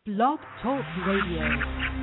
Blog Talk Radio.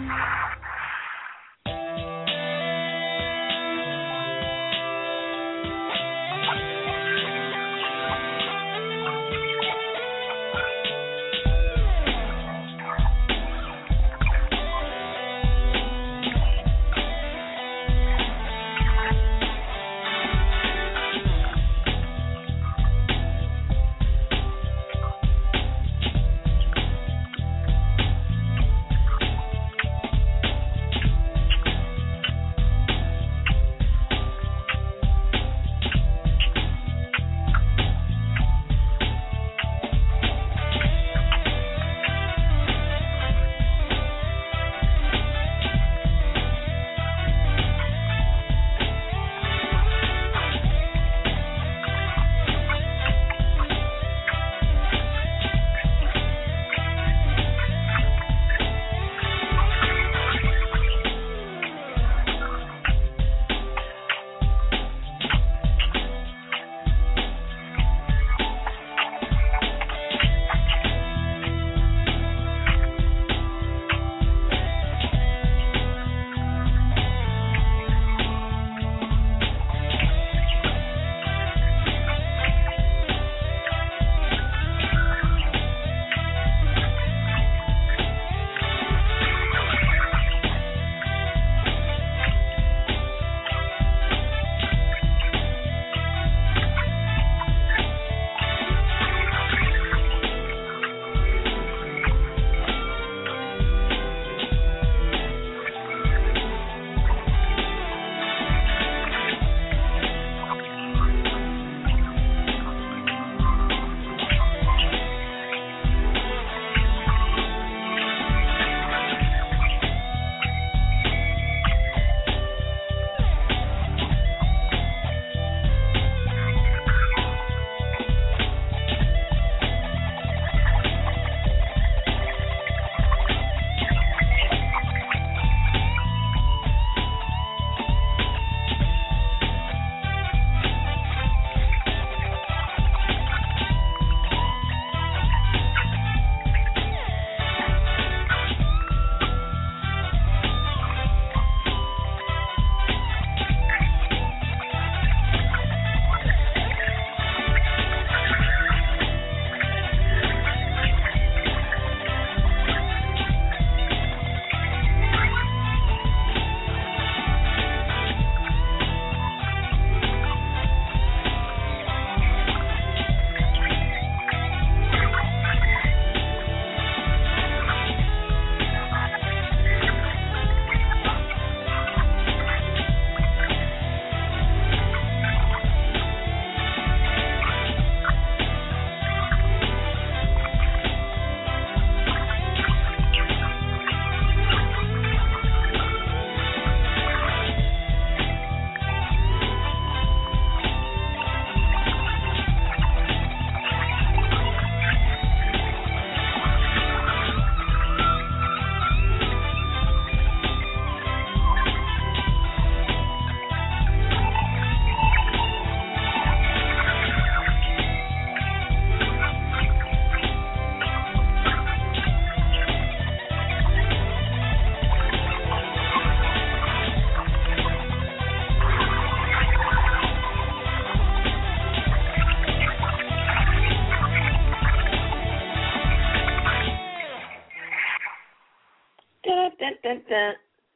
Dun, dun.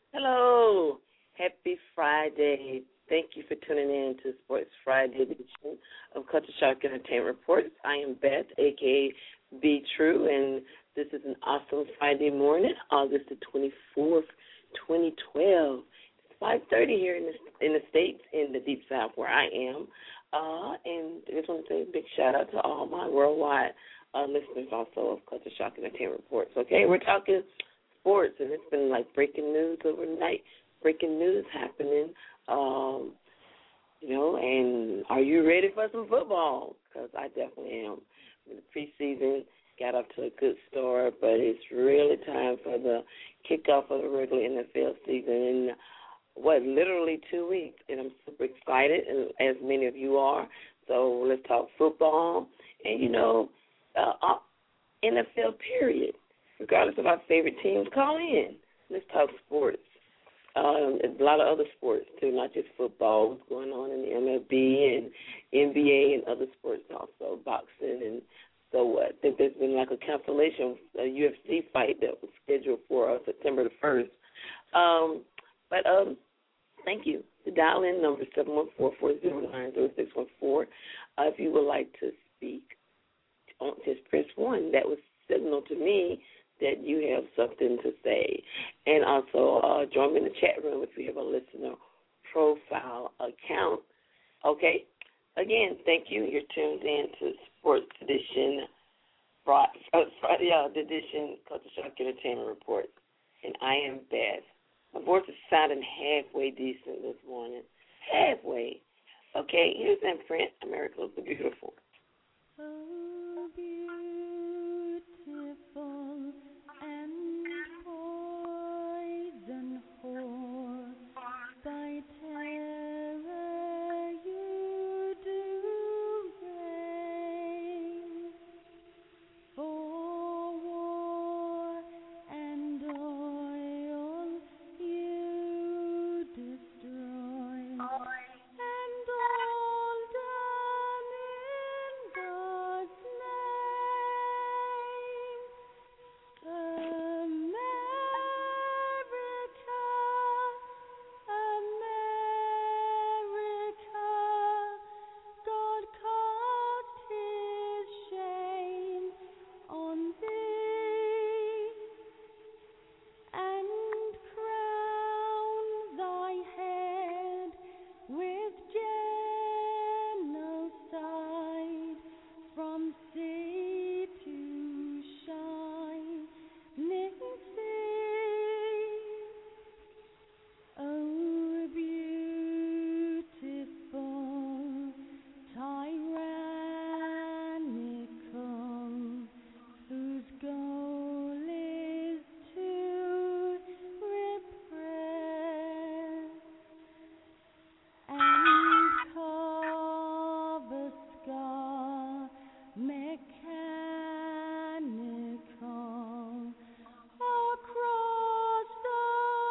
Hello. Happy Friday. Thank you for tuning in to Sports Friday edition of Culture Shock Entertainment Reports. I am Beth, a.k.a. Be True, and this is an awesome Friday morning, August the 24th, 2012. It's 5:30 here in the States, in the Deep South where I am. And I just want to say a big shout-out to all my worldwide listeners also of Culture Shock Entertainment Reports. Okay, we're talking sports, and it's been like breaking news overnight. Breaking news happening, and are you ready for some football? Because I definitely am. The preseason got off to a good start, but it's really time for the kickoff of the regular NFL season in, literally 2 weeks, and I'm super excited, as many of you are. So let's talk football and, NFL period. regardless of our favorite teams, call in. Let's talk sports. A lot of other sports too, not just football. What's going on in the MLB and NBA and other sports also, boxing and so what. I think there's been like a cancellation, a UFC fight that was scheduled for September the 1st. But thank you. The dial-in number is 714-409-0614. If you would like to speak, just press 1. That would signal to me that you have something to say. And also join me in the chat room if you have a listener profile account. Okay? Again, thank you. You're tuned in to Sports Edition, Friday edition, Culture Shock Entertainment Report. And I am Beth. My voice is sounding halfway decent this morning. Halfway. Okay, here's Imprint, America the Beautiful. Oh, beautiful and poison whore, by terror you do reign, for war and oil you destroy, and all done in God's name. America, America, God cast his shame on thee, and crown thy head with genocide from sea to shining sea. Oh, beautiful, tyrannical, whose goal is to repress and carve a scar, mechanical, across the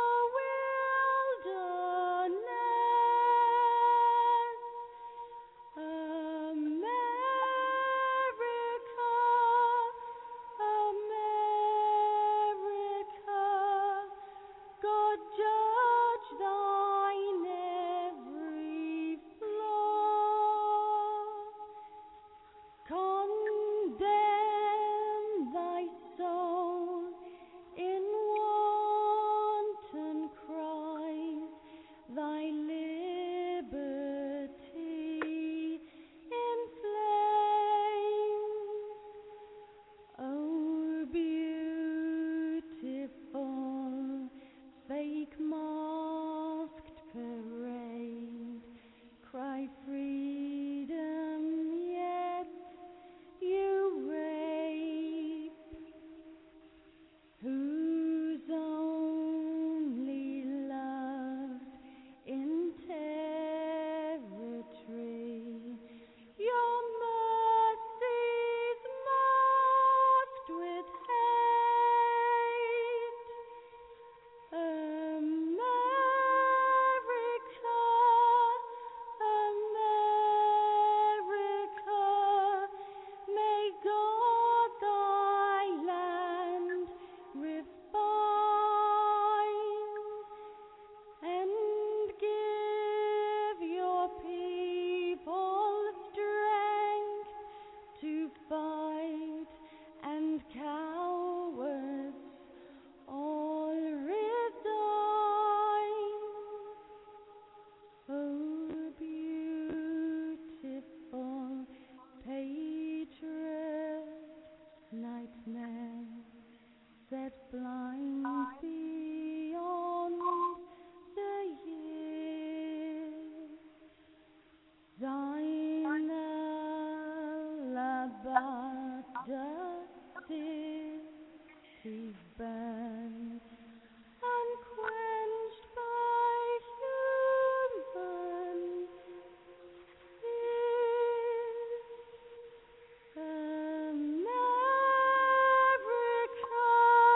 wilderness. America, America, God judge thine every flaw, condemn thy soul in wanton cries, thy liberty in flames. Oh, beautiful, fake masked parade, cry freedom, yet you rape, whose only loved in territory, your mercies masked with hate. America, America, may God thy land refine, and give your people strength to fight, and cowards all resign. Oh, beautiful patriot, nightmare set blind beyond the years. Thine alabaster city burns, unquenched by human fears. America,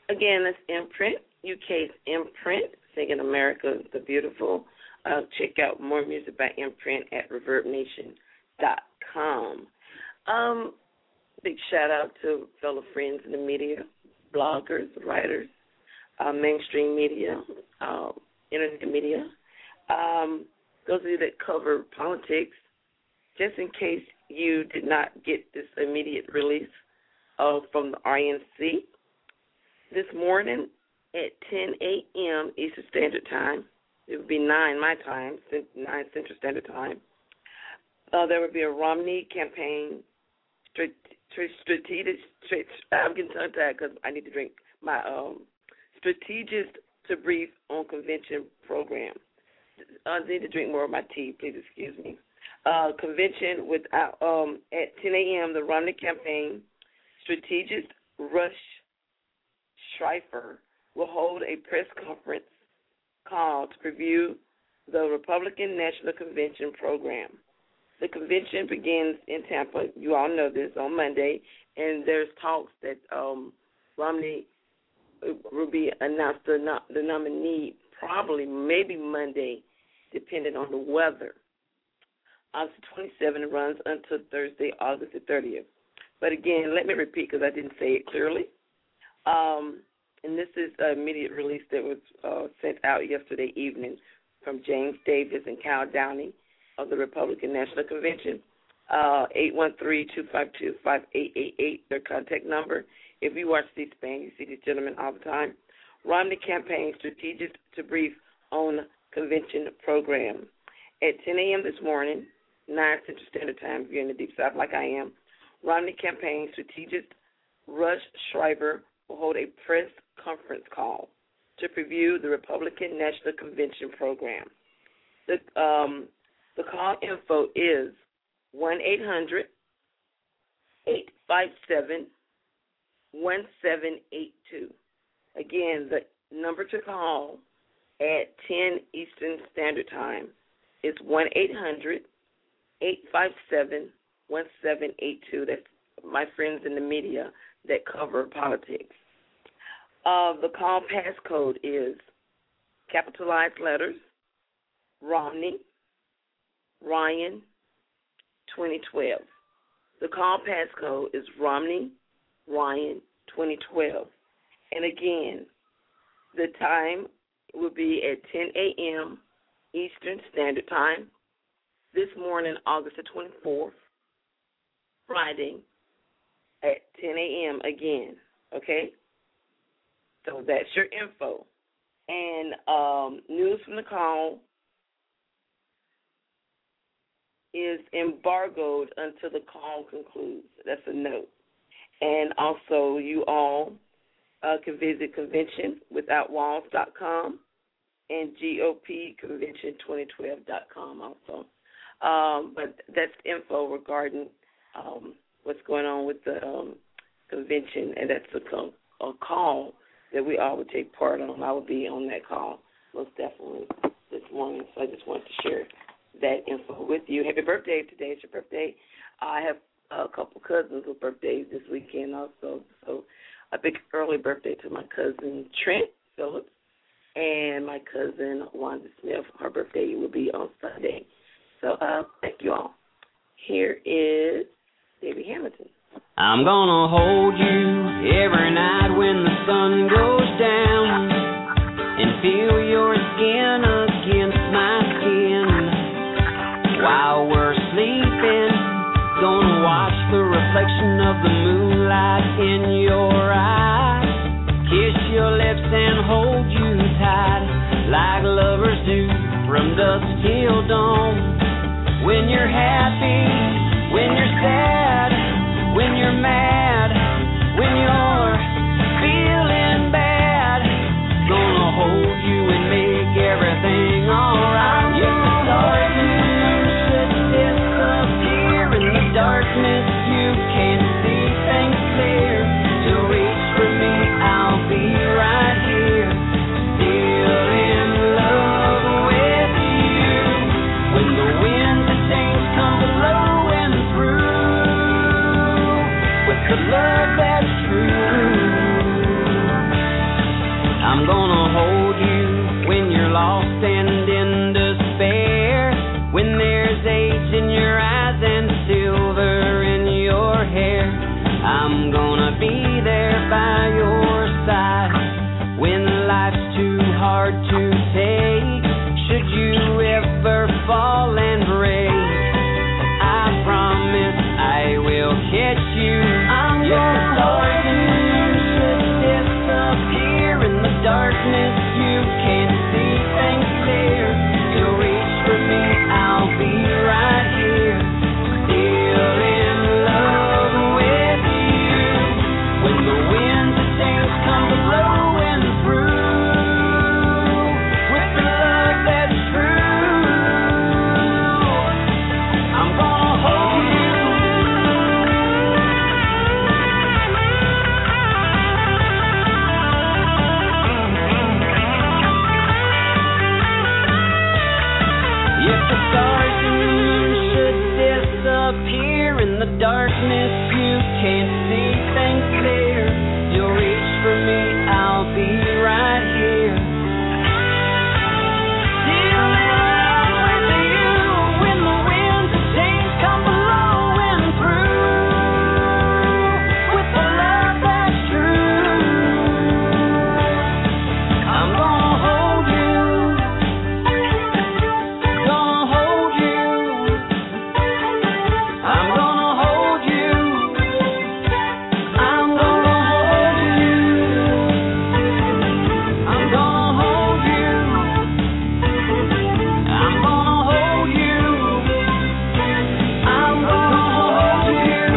Again, that's Imprint, UK's Imprint, Singing America the Beautiful. Check out more music by Imprint at ReverbNation.com. Big shout out to fellow friends in the media, bloggers, writers, mainstream media, internet media. Those of you that cover politics, just in case you did not get this immediate release from the RNC, this morning at 10 a.m. Eastern Standard Time, it would be 9 my time, 9 Central Standard Time, there would be a Romney campaign strategic, I'm getting tongue-tied because I need to drink my strategist to brief on convention program. I need to drink more of my tea, please excuse me. Convention at 10 a.m., the Romney campaign strategist Rush Schreifer will hold a press conference call to preview the Republican National Convention program. The convention begins in Tampa, you all know this, on Monday, and there's talks that Romney will be announced the nominee probably maybe Monday, depending on the weather. August 27th runs until Thursday, August the 30th. But again, let me repeat because I didn't say it clearly. And this is an immediate release that was sent out yesterday evening from James Davis and Kyle Downey of the Republican National Convention, 813-252-5888, their contact number. If you watch C-SPAN, you see these gentlemen all the time. Romney campaign strategist to brief on convention program. At 10 a.m. this morning, 9 Central Standard Time, if you're in the Deep South like I am, Romney campaign strategist Rush Schreiber will hold a press conference call to preview the Republican National Convention program. The call info is 1-800-857-1782. Again, the number to call at 10 Eastern Standard Time is 1-800-857-1782. That's my friends in the media that cover politics. The call passcode is capitalized letters, Romney, Ryan, 2012. The call passcode is Romney, Ryan, 2012. And again, the time will be at 10 a.m. Eastern Standard Time this morning, August the 24th, Friday, at 10 a.m. again, okay? So that's your info. And news from the call is embargoed until the call concludes. That's a note. And also, you all can visit conventionwithoutwalls.com and GOPconvention2012.com also. But that's info regarding what's going on with the convention, and that's a call that we all would take part on. I will be on that call most definitely this morning, so I just wanted to share that info with you. Happy birthday. Today is your birthday. I have a couple cousins with birthdays this weekend also, so a big early birthday to my cousin Trent Phillips and my cousin Wanda Smith. Her birthday will be on Sunday. So thank you all. Here is Davey Hamilton. I'm gonna hold you every night when the sun goes down and feel your skin against my skin while we're sleeping. Gonna watch the reflection of the moonlight in your eyes, kiss your lips and hold you tight like lovers do from dusk till dawn. When you're happy, when you're sad, when you're mad, when you're feeling bad, gonna hold you and make everything alright. If the darkness should disappear, in the darkness you can see things clear. To reach for me, I'll be right here, still in love with you. When the winds of change come blowing through, with the love that's true. I'm gonna hold you when you're lost and in despair, when there's age in your eyes and silver in your hair. I'm gonna be there by your side when life's too hard to take. Should you ever fall and break, I promise I will catch you. I'm gonna hold you. Should disappear in the darkness, you can't see things clear. You'll reach for me, I'll be right here, still in love with you. When the winds of change come blowing through, with the love that's true, I'm gonna hold you. If the stars and the moon should disappear in the darkness, you can't see things clear. You'll reach for me, I'll be right here, still in love with you. When the winds of change come blowing through, with the love that's true, I'm gonna hold you. Gonna hold you. I'm gonna hold you. I'm gonna hold you. I'm gonna hold you. I'm gonna hold you. I'm gonna hold you.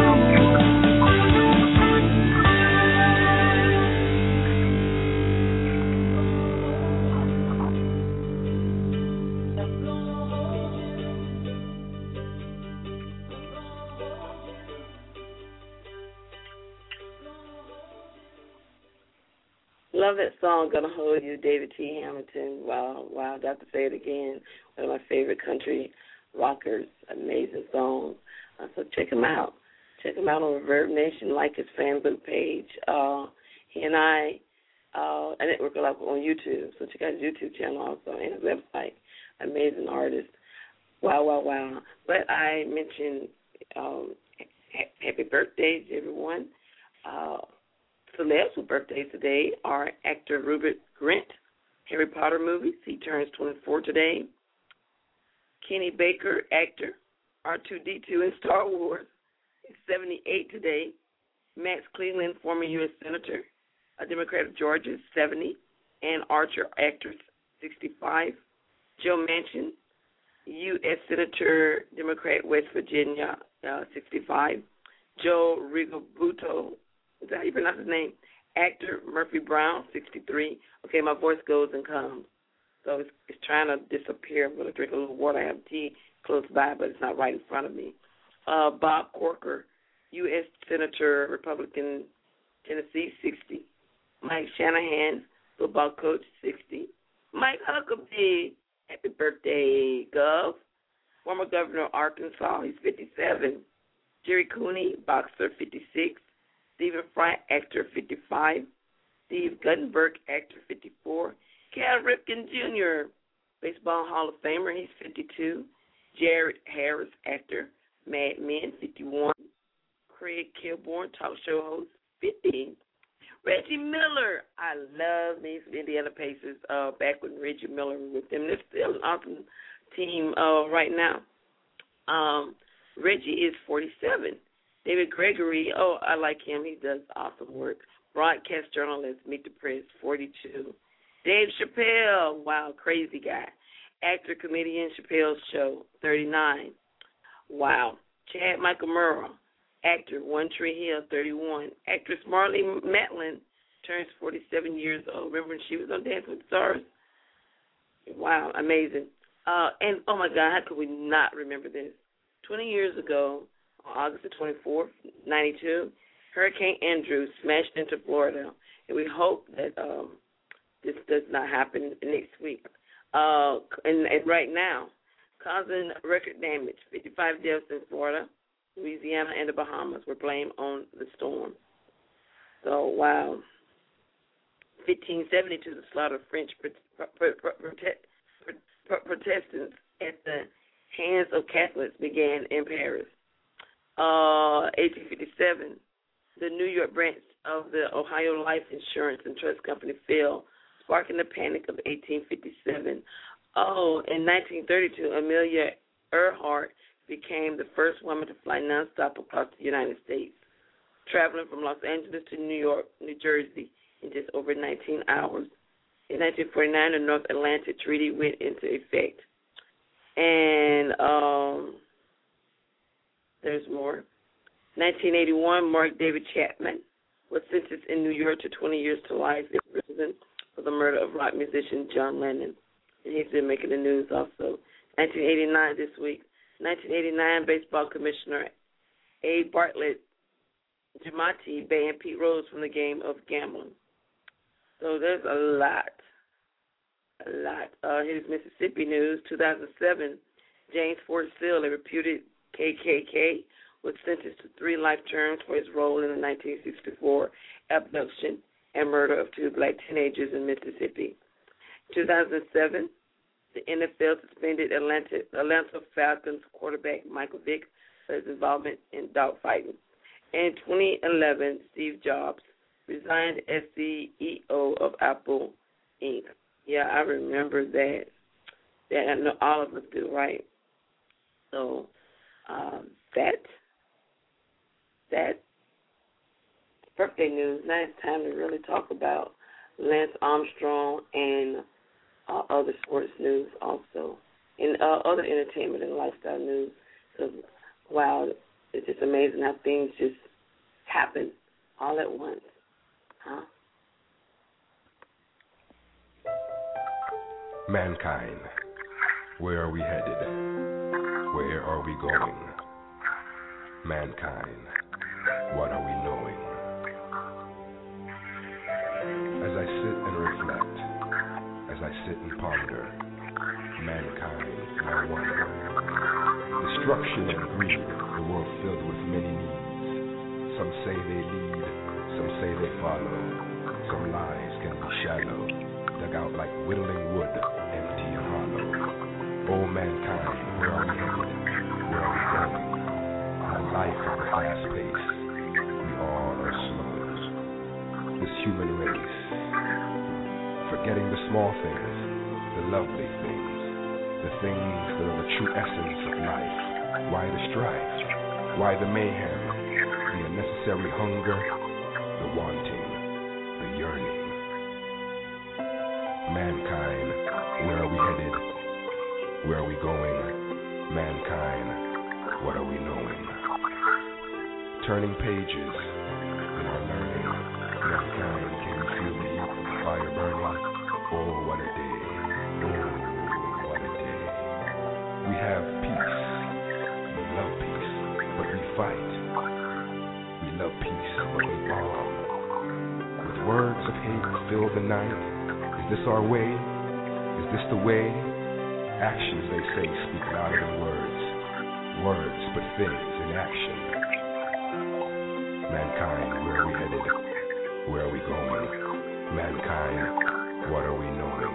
Love that song, Gonna Hold You, David T. Hamilton. Wow, I have to say it again. One of my favorite country rockers. Amazing song. So check him out. Check him out on Reverb Nation. Like his fan book page. He and I network a lot on YouTube. So check out his YouTube channel also and his website. Amazing artist. Wow. But I mentioned happy birthday to everyone. Celebs with birthdays today are actor Rupert Grint, Harry Potter movies. He turns 24 today. Kenny Baker, actor, R2-D2 in Star Wars. He's 78 today. Max Cleveland, former U.S. Senator, a Democrat of Georgia, 70. Ann Archer, actress, 65. Joe Manchin, U.S. Senator, Democrat, West Virginia, 65. Joe Rigobuto, is that how you pronounce his name? Actor Murphy Brown, 63. Okay, my voice goes and comes, so it's trying to disappear. I'm going to drink a little water. I have tea close by, but it's not right in front of me. Bob Corker, U.S. Senator, Republican, Tennessee, 60. Mike Shanahan, football coach, 60. Mike Huckabee, happy birthday, Gov. Former governor of Arkansas, he's 57. Jerry Cooney, boxer, 56. Stephen Fry, actor, 55. Steve Guttenberg, actor, 54. Cal Ripken Jr., Baseball Hall of Famer, he's 52. Jared Harris, actor, Mad Men, 51. Craig Kilborn, talk show host, 50. Reggie Miller, I love these Indiana Pacers. Back when Reggie Miller was with them, they're still an awesome team right now. Reggie is 47. David Gregory, I like him. He does awesome work. Broadcast journalist, Meet the Press, 42. Dave Chappelle, wow, crazy guy. Actor, comedian, Chappelle's Show, 39. Wow. Chad Michael Murrah, actor, One Tree Hill, 31. Actress Marlee Matlin turns 47 years old. Remember when she was on Dancing with the Stars? Wow, amazing. And, oh, my God, how could we not remember this? 20 years ago, on August the 24th, 92, Hurricane Andrew smashed into Florida, and we hope that this does not happen next week. And right now, causing record damage, 55 deaths in Florida, Louisiana, and the Bahamas were blamed on the storm. So, wow. 1572, the slaughter of French Protestants at the hands of Catholics began in Paris. 1857, the New York branch of the Ohio Life Insurance and Trust Company fell, sparking the Panic of 1857. In 1932, Amelia Earhart became the first woman to fly nonstop across the United States, traveling from Los Angeles to New York, New Jersey in just over 19 hours. In 1949, the North Atlantic Treaty went into effect. And there's more. 1981, Mark David Chapman was sentenced in New York to 20 years to life in prison for the murder of rock musician John Lennon. And he's been making the news also. 1989 this week. 1989, baseball commissioner A. Bartlett Giamatti banned Pete Rose from the game of gambling. So there's a lot. Here's Mississippi news. 2007, James Ford Sill, a reputed KKK, was sentenced to 3 life terms for his role in the 1964 abduction and murder of 2 black teenagers in Mississippi. 2007, the NFL suspended Atlanta Falcons quarterback Michael Vick for his involvement in dogfighting. In 2011, Steve Jobs resigned as CEO of Apple Inc. Yeah, I remember that. I know all of us do, right? So that birthday news. Now it's time to really talk about Lance Armstrong and other sports news also, and other entertainment and lifestyle news. So, wow, it's just amazing how things just happen all at once, huh? Mankind, where are we headed? Where are we going? Mankind, what are we knowing? As I sit and reflect, as I sit and ponder, mankind, I wonder. Destruction and greed, the world filled with many needs. Some say they lead, some say they follow. Some lives can be shallow, dug out like whittling wood, empty and hollow. Oh mankind, where are we headed? Where are we going? In a life of the fast pace, we all are slow. This human race, forgetting the small things, the lovely things, the things that are the true essence of life. Why the strife? Why the mayhem? The unnecessary hunger, the wanting, the yearning. Mankind, where are we headed? Where are we going? Mankind, what are we knowing? Turning pages in our learning. Mankind, can you feel the heat of the fire burning? Oh, what a day. Oh, what a day. We have peace. We love peace, but we fight. We love peace, but we bomb. With words of hate fill the night. Is this our way? Is this the way? Actions, they say, speak louder than words. Words, but things in action. Mankind, where are we headed? Where are we going? Mankind, what are we knowing?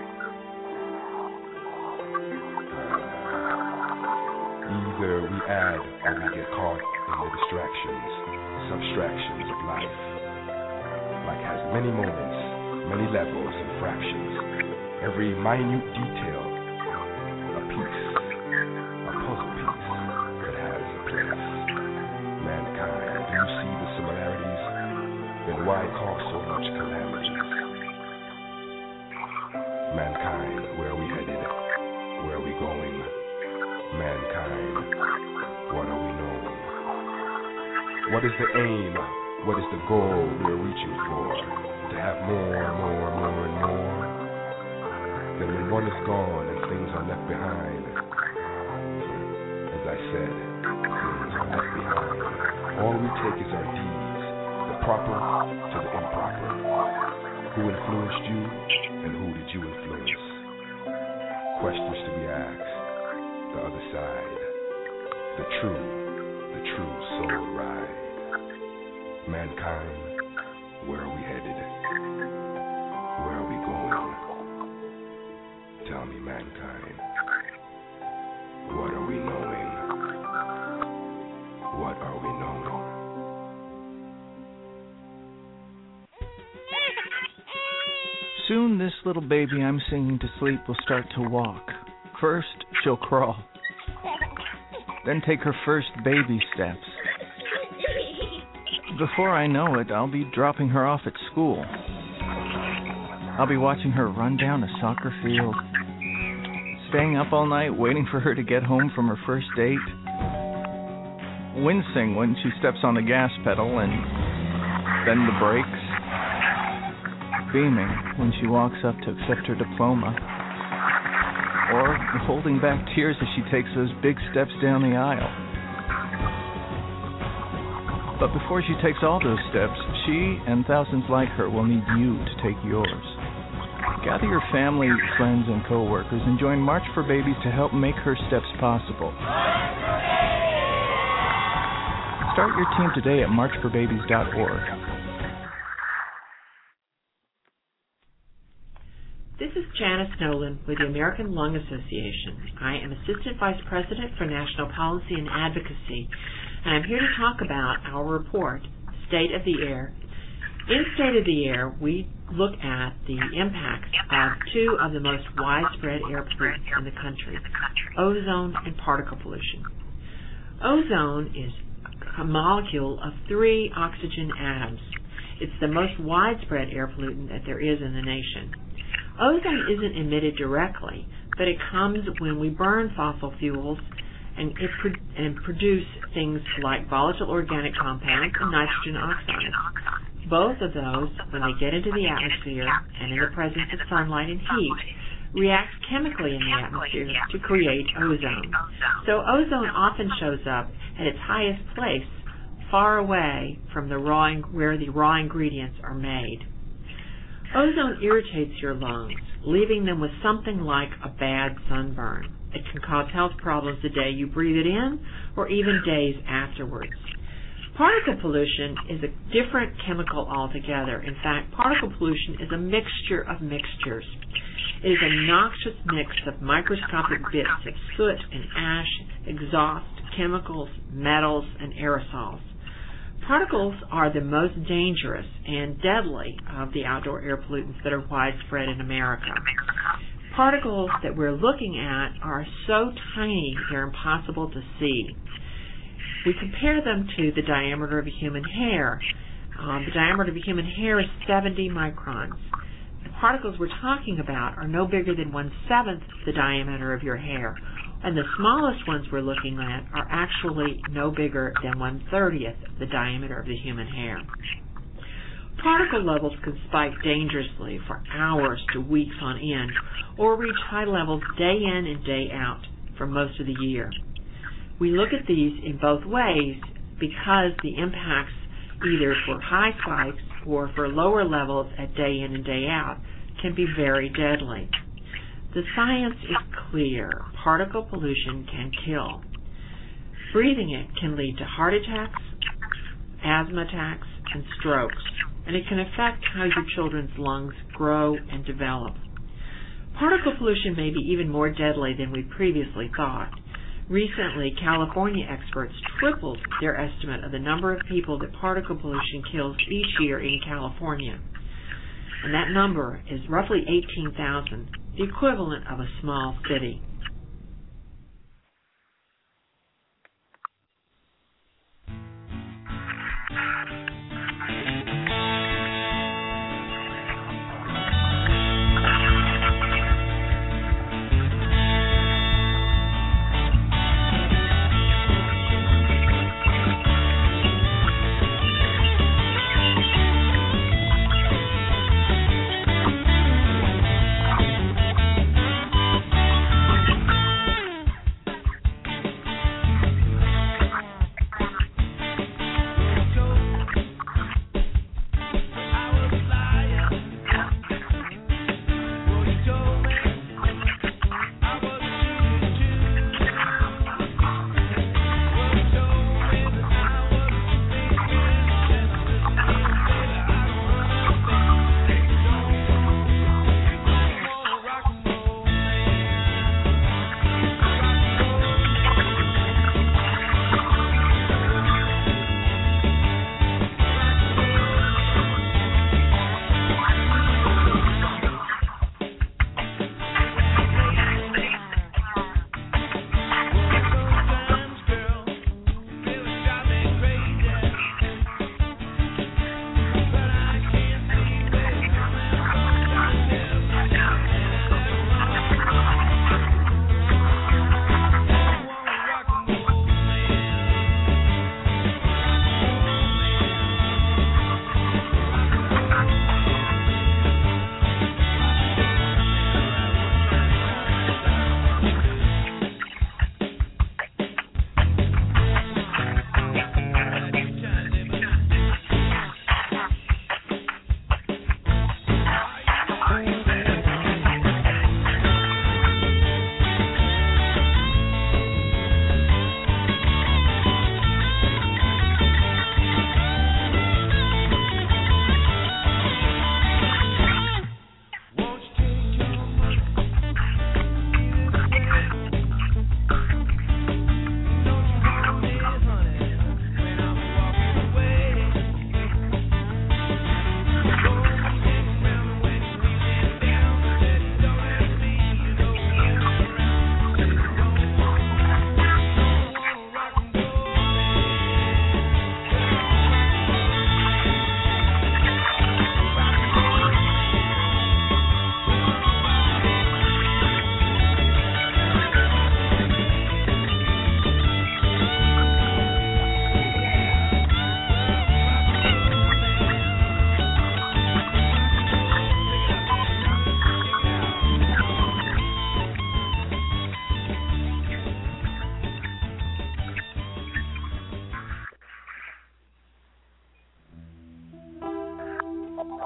Either we add or we get caught in the distractions, subtractions of life. Life has many moments, many levels and fractions. Every minute detail, a piece, a puzzle piece that has a place. Mankind, do you see the similarities? Then why cause so much calamities? Mankind, where are we headed? Where are we going? Mankind, what are we knowing? What is the aim? What is the goal we are reaching for? To have more and more. Then when one is gone and things are left behind, as I said, things are left behind. All we take is our deeds, the proper to the improper. Who influenced you and who did you influence? Questions to be asked. The other side, the true soul ride. Mankind, where are we headed? will be no more. Soon this little baby I'm singing to sleep will start to walk. First, she'll crawl. Then take her first baby steps. Before I know it, I'll be dropping her off at school. I'll be watching her run down a soccer field, staying up all night waiting for her to get home from her first date, wincing when she steps on the gas pedal and then the brakes, beaming when she walks up to accept her diploma, or holding back tears as she takes those big steps down the aisle. But before she takes all those steps, she and thousands like her will need you to take yours. Gather your family, friends, and co-workers and join March for Babies to help make her steps possible. Start your team today at marchforbabies.org. This is Janice Nolan with the American Lung Association. I am Assistant Vice President for National Policy and Advocacy, and I'm here to talk about our report, State of the Air. In State of the Air, we look at the impacts of two of the most widespread air pollutants in the country, ozone and particle pollution. Ozone is a molecule of 3 oxygen atoms. It's the most widespread air pollutant that there is in the nation. Ozone isn't emitted directly, but it comes when we burn fossil fuels and produce things like volatile organic compounds and nitrogen oxides. Both of those, when they get into the atmosphere and in the presence of sunlight and heat, react chemically in the atmosphere to create ozone. So ozone often shows up at its highest place, far away from where the raw ingredients are made. Ozone irritates your lungs, leaving them with something like a bad sunburn. It can cause health problems the day you breathe it in or even days afterwards. Particle pollution is a different chemical altogether. In fact, particle pollution is a mixture of mixtures. It is a noxious mix of microscopic bits of soot and ash, exhaust, chemicals, metals, and aerosols. Particles are the most dangerous and deadly of the outdoor air pollutants that are widespread in America. Particles that we're looking at are so tiny they're impossible to see. We compare them to the diameter of a human hair. The diameter of a human hair is 70 microns. The particles we're talking about are no bigger than 1/7 the diameter of your hair, and the smallest ones we're looking at are actually no bigger than 1/30 the diameter of the human hair. Particle levels can spike dangerously for hours to weeks on end, or reach high levels day in and day out for most of the year. We look at these in both ways because the impacts, either for high spikes or for lower levels at day in and day out, can be very deadly. The science is clear. Particle pollution can kill. Breathing it can lead to heart attacks, asthma attacks, and strokes, and it can affect how your children's lungs grow and develop. Particle pollution may be even more deadly than we previously thought. Recently, California experts tripled their estimate of the number of people that particle pollution kills each year in California. And that number is roughly 18,000, the equivalent of a small city.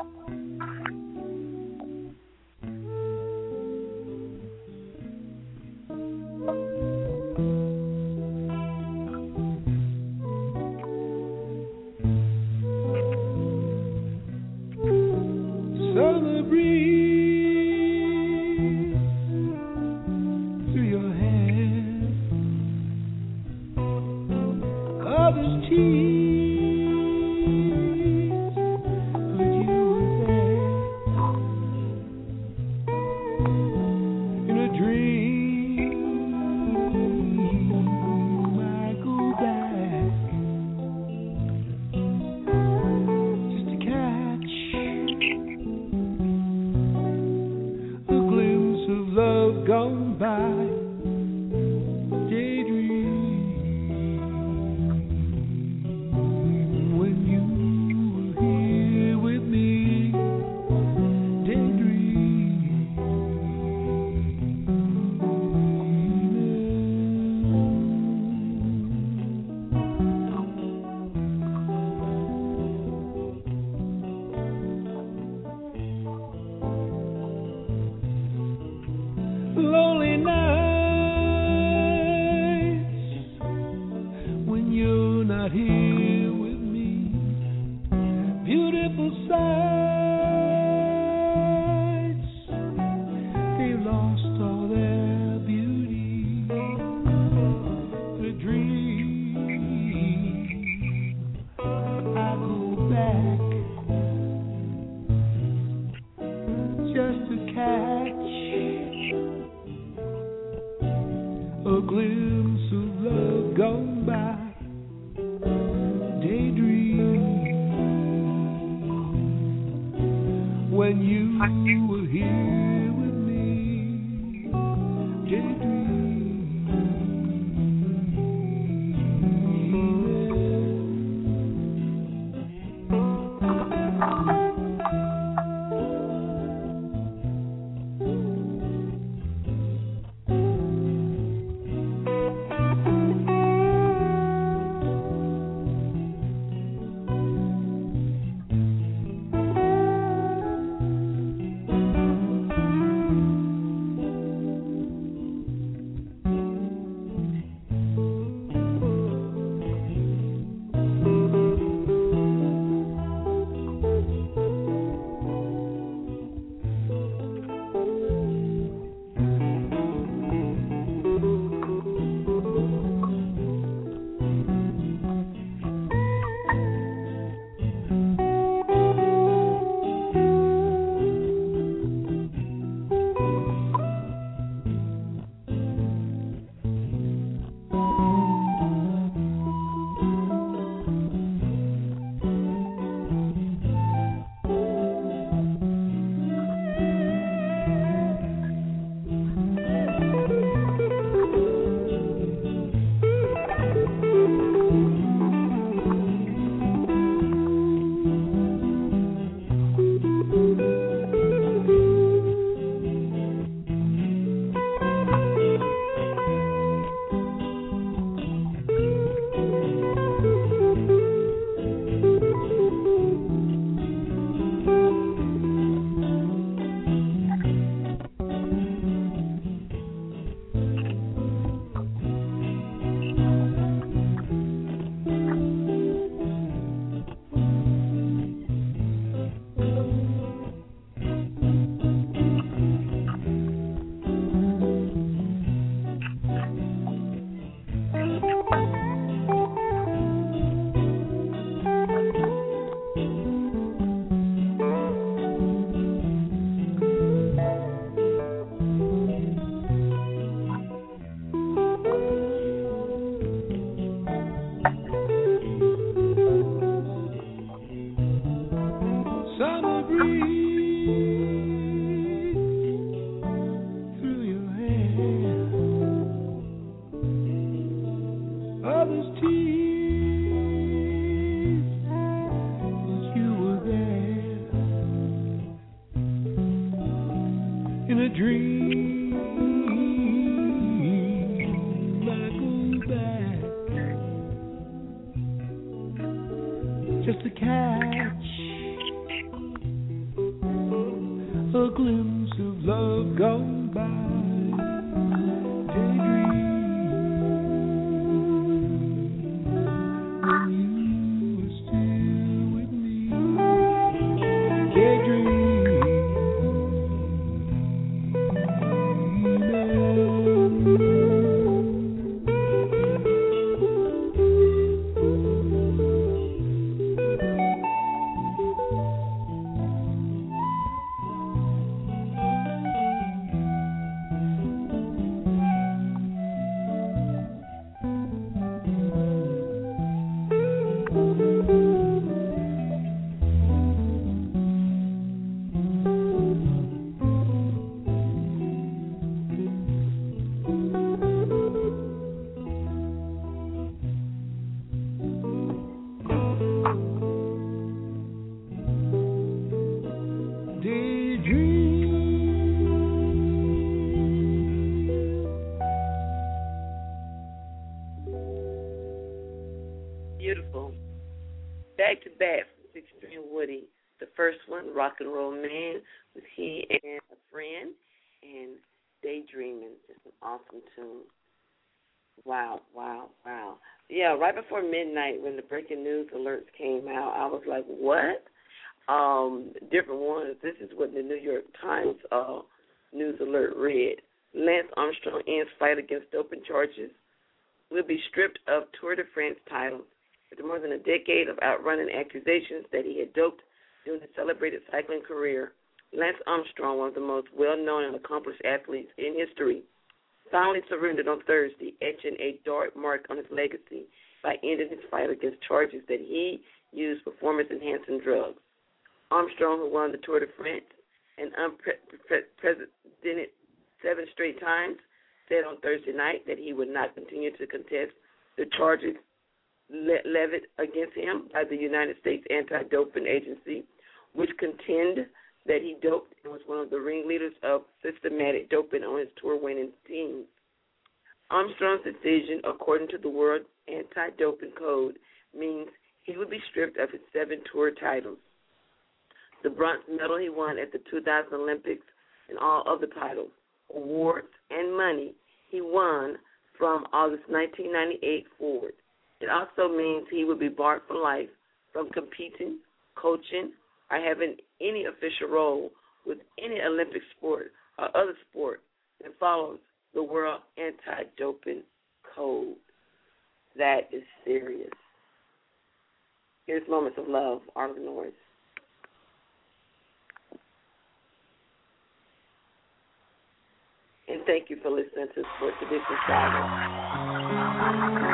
Summer breeze through your hair, others' tears, but you were there in a dream. I go back just to catch a glimpse of love gone by. Daydream when you were here with me. Lonely nights when you're not here with me. Beautiful sights, they've lost all their beauty. In a dream, I go back just to catch a glimpse of love gone by. Daydream when you were here with me. Daydream. just to catch a glimpse of love gone by. Daydream when you were still with me. Daydream. Beautiful. Back to back from 63 and Woody. The first one, Rock and Roll Man, with he and a friend, and Daydreaming. It's an awesome tune. Wow, wow, wow. Yeah, right before midnight when the breaking news alerts came out, I was like, what? Different ones. This is what the New York Times news alert read. Lance Armstrong ends fight against doping charges. Will be stripped of Tour de France titles after more than a decade of outrunning accusations that he had doped during his celebrated cycling career. Lance Armstrong, one of the most well-known and accomplished athletes in history, finally surrendered on Thursday, etching a dark mark on his legacy by ending his fight against charges that he used performance-enhancing drugs. Armstrong, who won the Tour de France and unprecedented 7 straight times, said on Thursday night that he would not continue to contest the charges levied against him by the United States Anti-Doping Agency, which contend that he doped and was one of the ringleaders of systematic doping on his tour-winning teams. Armstrong's decision, according to the World Anti-Doping Code, means he would be stripped of his 7 tour titles, the bronze medal he won at the 2000 Olympics, and all other titles, awards, and money he won from August 1998 forward. It also means he would be barred for life from competing, coaching, or having any official role with any Olympic sport or other sport that follows the World Anti-Doping Code. That is serious. Here's Moments of Love, Arlen Norris. And thank you for listening to Sports Edition Saga.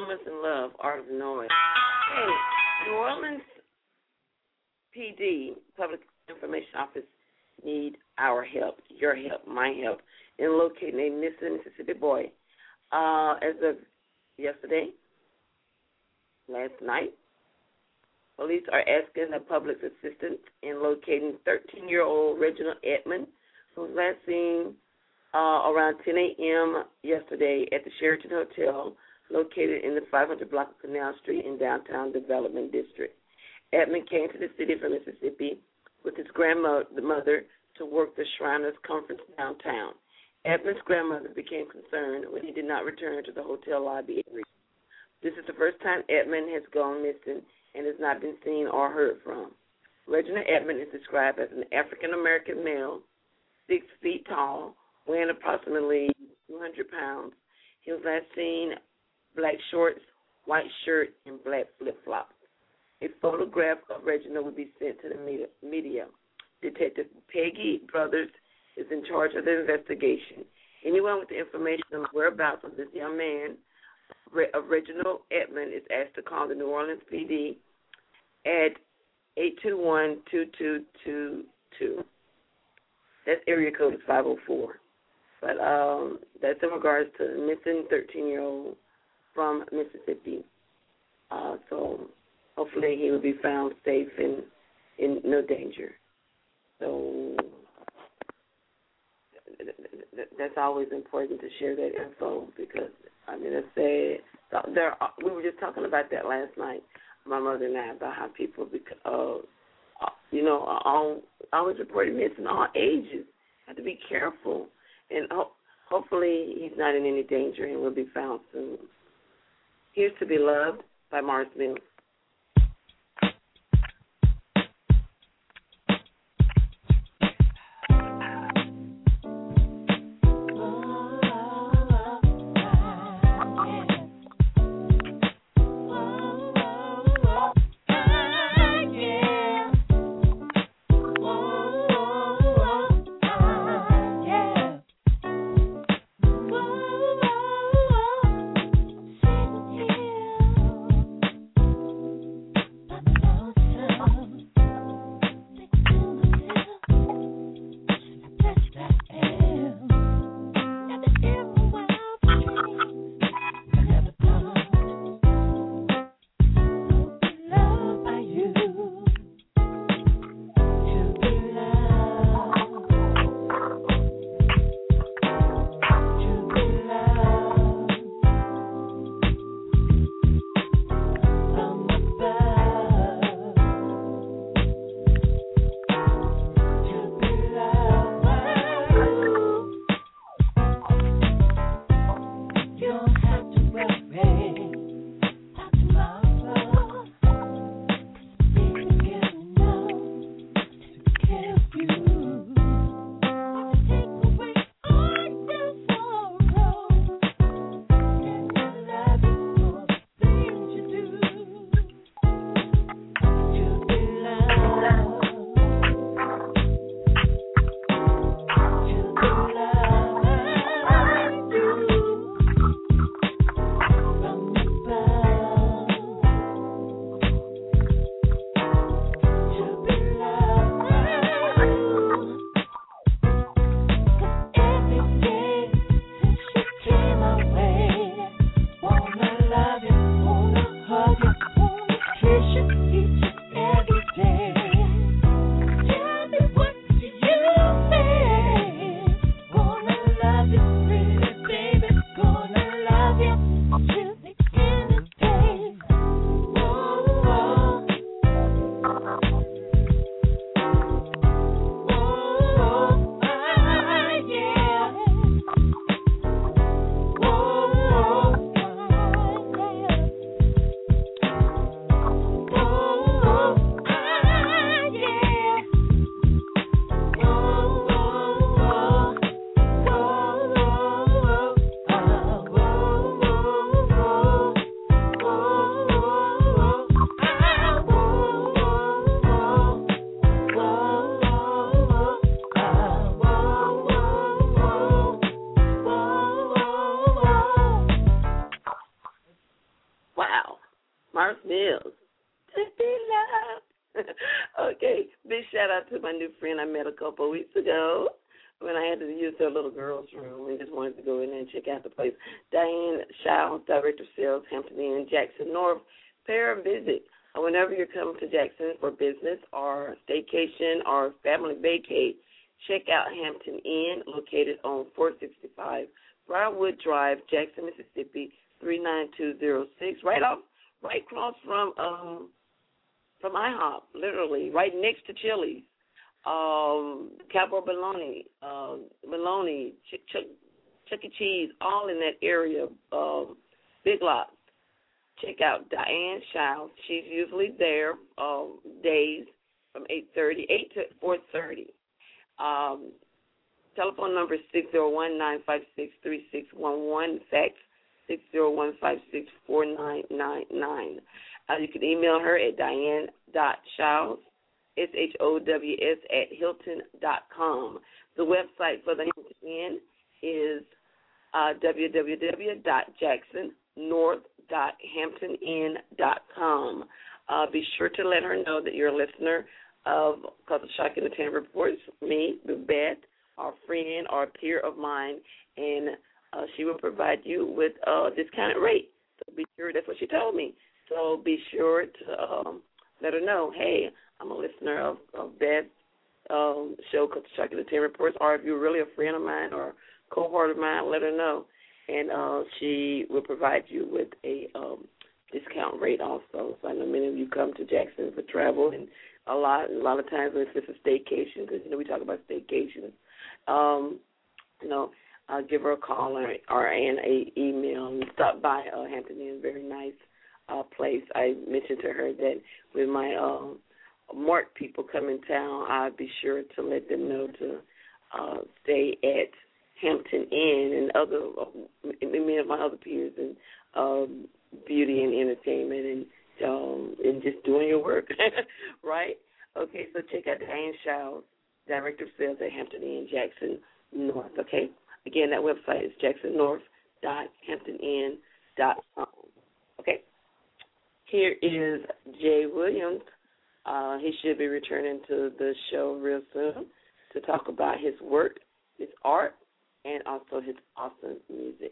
Rumors and Love, Art of Noise. Hey, New Orleans PD, Public Information Office, need our help, your help, my help, in locating a missing Mississippi boy. As of yesterday, last night, police are asking the public's assistance in locating 13-year-old Reginald Edmond, who was last seen around 10 a.m. yesterday at the Sheraton Hotel, located in the 500 block of Canal Street in downtown Development District. Edmond came to the city from Mississippi with his grandmother to work the Shriners Conference downtown. Edmond's grandmother became concerned when he did not return to the hotel lobby area. This is the first time Edmond has gone missing and has not been seen or heard from. Reginald Edmond is described as an African-American male, 6 feet tall, weighing approximately 200 pounds. He was last seen black shorts, white shirt, and black flip-flops. A photograph of Reginald will be sent to the media. Detective Peggy Brothers is in charge of the investigation. Anyone with the information on the whereabouts of this young man, of Reginald Edmond, is asked to call the New Orleans PD at 821-2222. That area code is 504. But that's in regards to the missing 13-year-old from Mississippi. So hopefully he will be found safe and in no danger. So that's always important to share that info because, I mean, it's sad. We were just talking about that last night, my mother and I, about how people, are always reporting missing all ages. Have to be careful. And hopefully he's not in any danger and will be found soon. Here's To Be Loved by Morris Mills. Okay, big shout out to my new friend I met a couple of weeks ago when I had to use their little girls' room and just wanted to go in there and check out the place. Diane Shiles, Director of Sales, Hampton Inn, Jackson North. Pay her a visit. Whenever you're coming to Jackson for business or staycation or family vacate, check out Hampton Inn, located on 465 Briarwood Drive, Jackson, Mississippi, 39206. Right across from IHOP, literally, right next to Chili's. Cowboy Bologna, Chuck E. Cheese, all in that area. Big Lots. Check out Diane Shiles. She's usually there days from 8 to 4:30. Telephone number is 601-956-3611. Fax 601-564-9999. You can email her at diane.shiles, SHOWS, @hilton.com. The website for the Hampton Inn is www.jacksonnorth.hamptoninn.com. Be sure to let her know that you're a listener of Culture Shock Entertainment Reports, me, Beth, our friend, our peer of mine, and she will provide you with a discounted rate. So be sure, that's what she told me. So be sure to let her know, hey, I'm a listener of Beth's show, Culture Shock Entertainment Reports, or if you're really a friend of mine or cohort of mine, let her know. And she will provide you with a discount rate also. So I know many of you come to Jackson for travel, and a lot of times when it's a staycation, because, we talk about staycations, I'll give her a call and an email and stop by Hampton Inn, very nice place. I mentioned to her that when my Mark people come in town, I'll be sure to let them know to stay at Hampton Inn and many of my other peers in beauty and entertainment and just doing your work, right? Okay, so check out Diane Shiles, Director of Sales at Hampton Inn, Jackson North, okay? Again, that website is jacksonnorth.hamptoninn.com, okay? Here is Jay Williams. He should be returning to the show real soon to talk about his work, his art, and also his awesome music.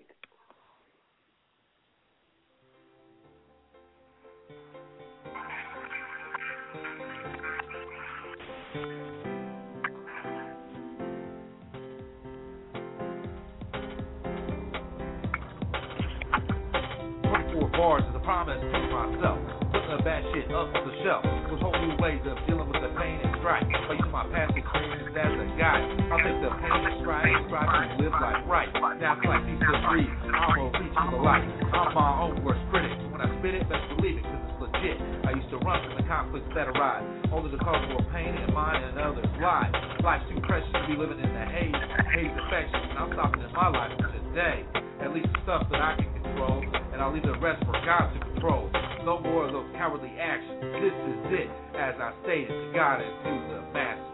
Bars is a promise to myself. Putting the bad shit up on the shelf. With whole new ways of dealing with the pain and strife. I use my past experiences as a guide. I'll take the pain and strive to live life right. Now it's like these to breathe. I'm a reach for the light. I'm my own worst critic. When I spit it, best believe it, cause it's legit. I used to run from the conflicts that arise. Only to cause more pain in mine and others' lives. Life's too precious to be living in the haze affections. And I'm stopping in my life for today. At least the stuff that I can control, and I'll leave the rest for God to control. No more of those cowardly actions. This is it, as I stated to God and to the masses.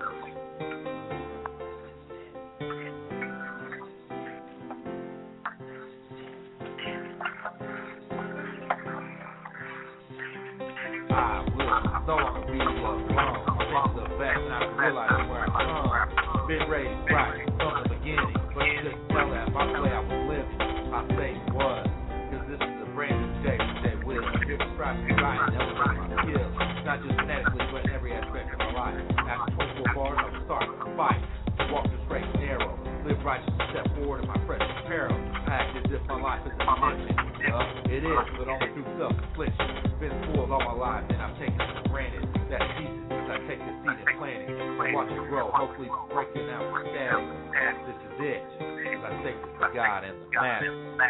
I will no longer be alone. Take the back and I can realize where I come. Been raised right from the beginning, but you just tell that my way I was living. I say was, cause this is a brand new day with here to strive to right and elevate my skills, not just phonetically, but in every aspect of my life. After 24 bars, I'm starting to fight, walk the straight and narrow, live righteous and step forward in my precious peril. Act as if my life is a mission. It is, but only through self-infliction. Been spoiled all my life, and I've taken it for granted. That ceases as I take the seed and plant it. Watch it grow, hopefully breaking out the static. This is it. I take this to God and the matter.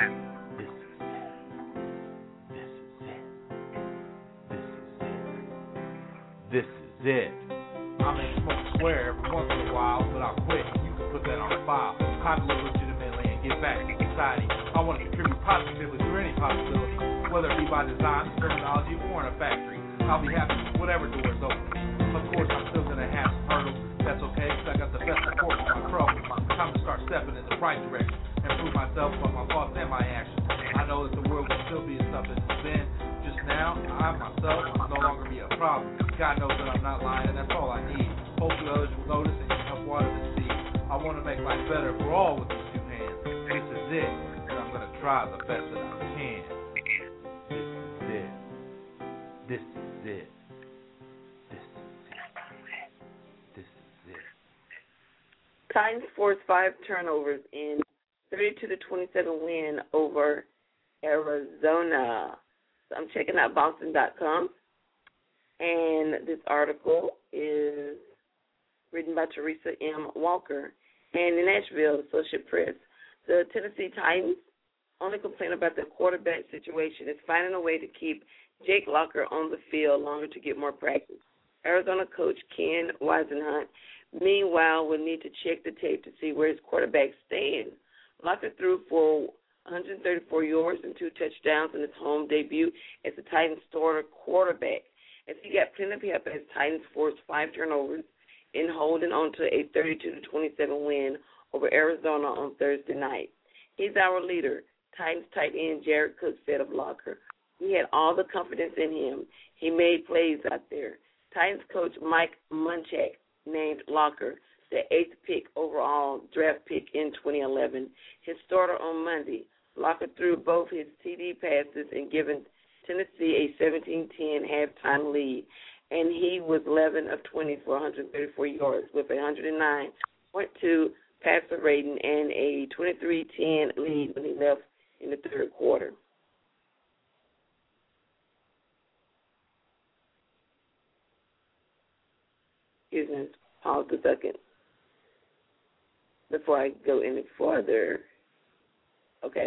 This is it. I may smoke swear every once in a while, but I'll quit. You can put that on file. I'd live legitimately and get back to society. I want to contribute positively through any possibility, whether it be by design, terminology, or in a factory. I'll be happy whatever doors open. Of course, I'm still going to have some hurdles. That's okay, because I got the best support for my trouble. Time to start stepping in the right direction and prove myself by my thoughts and my actions. I know that the world will still be as tough as it's been. Just now, I myself will no longer be a problem. God knows that I'm not lying, and that's all I the lotus and you help water the sea. I want to make life better for all with these two hands. This is it, and I'm going to try the best that I can. This is it. This is it. This is it. Titans forced 5 turnovers in 32-27 win over Arizona. So I'm checking out Boston.com, and this article is written by Teresa M. Walker. And in Nashville, Associate Press, the Tennessee Titans only complain about their quarterback situation is finding a way to keep Jake Locker on the field longer to get more practice. Arizona coach Ken Whisenhunt, meanwhile, will need to check the tape to see where his quarterback stands. Locker threw for 134 yards and 2 touchdowns in his home debut as the Titans starter quarterback. As he got plenty of help as Titans forced 5 turnovers in holding on to a 32-27 win over Arizona on Thursday night. He's our leader, Titans tight end Jared Cook said of Locker. We had all the confidence in him. He made plays out there. Titans coach Mike Munchak named Locker the 8th pick overall draft pick in 2011. His starter on Monday, Locker threw both his TD passes and given Tennessee a 17-10 halftime lead, and he was 11 of 20 for 134 yards with a 109.2 passer rating and a 23-10 lead when he left in the third quarter. Excuse me, pause a second before I go any further. Okay.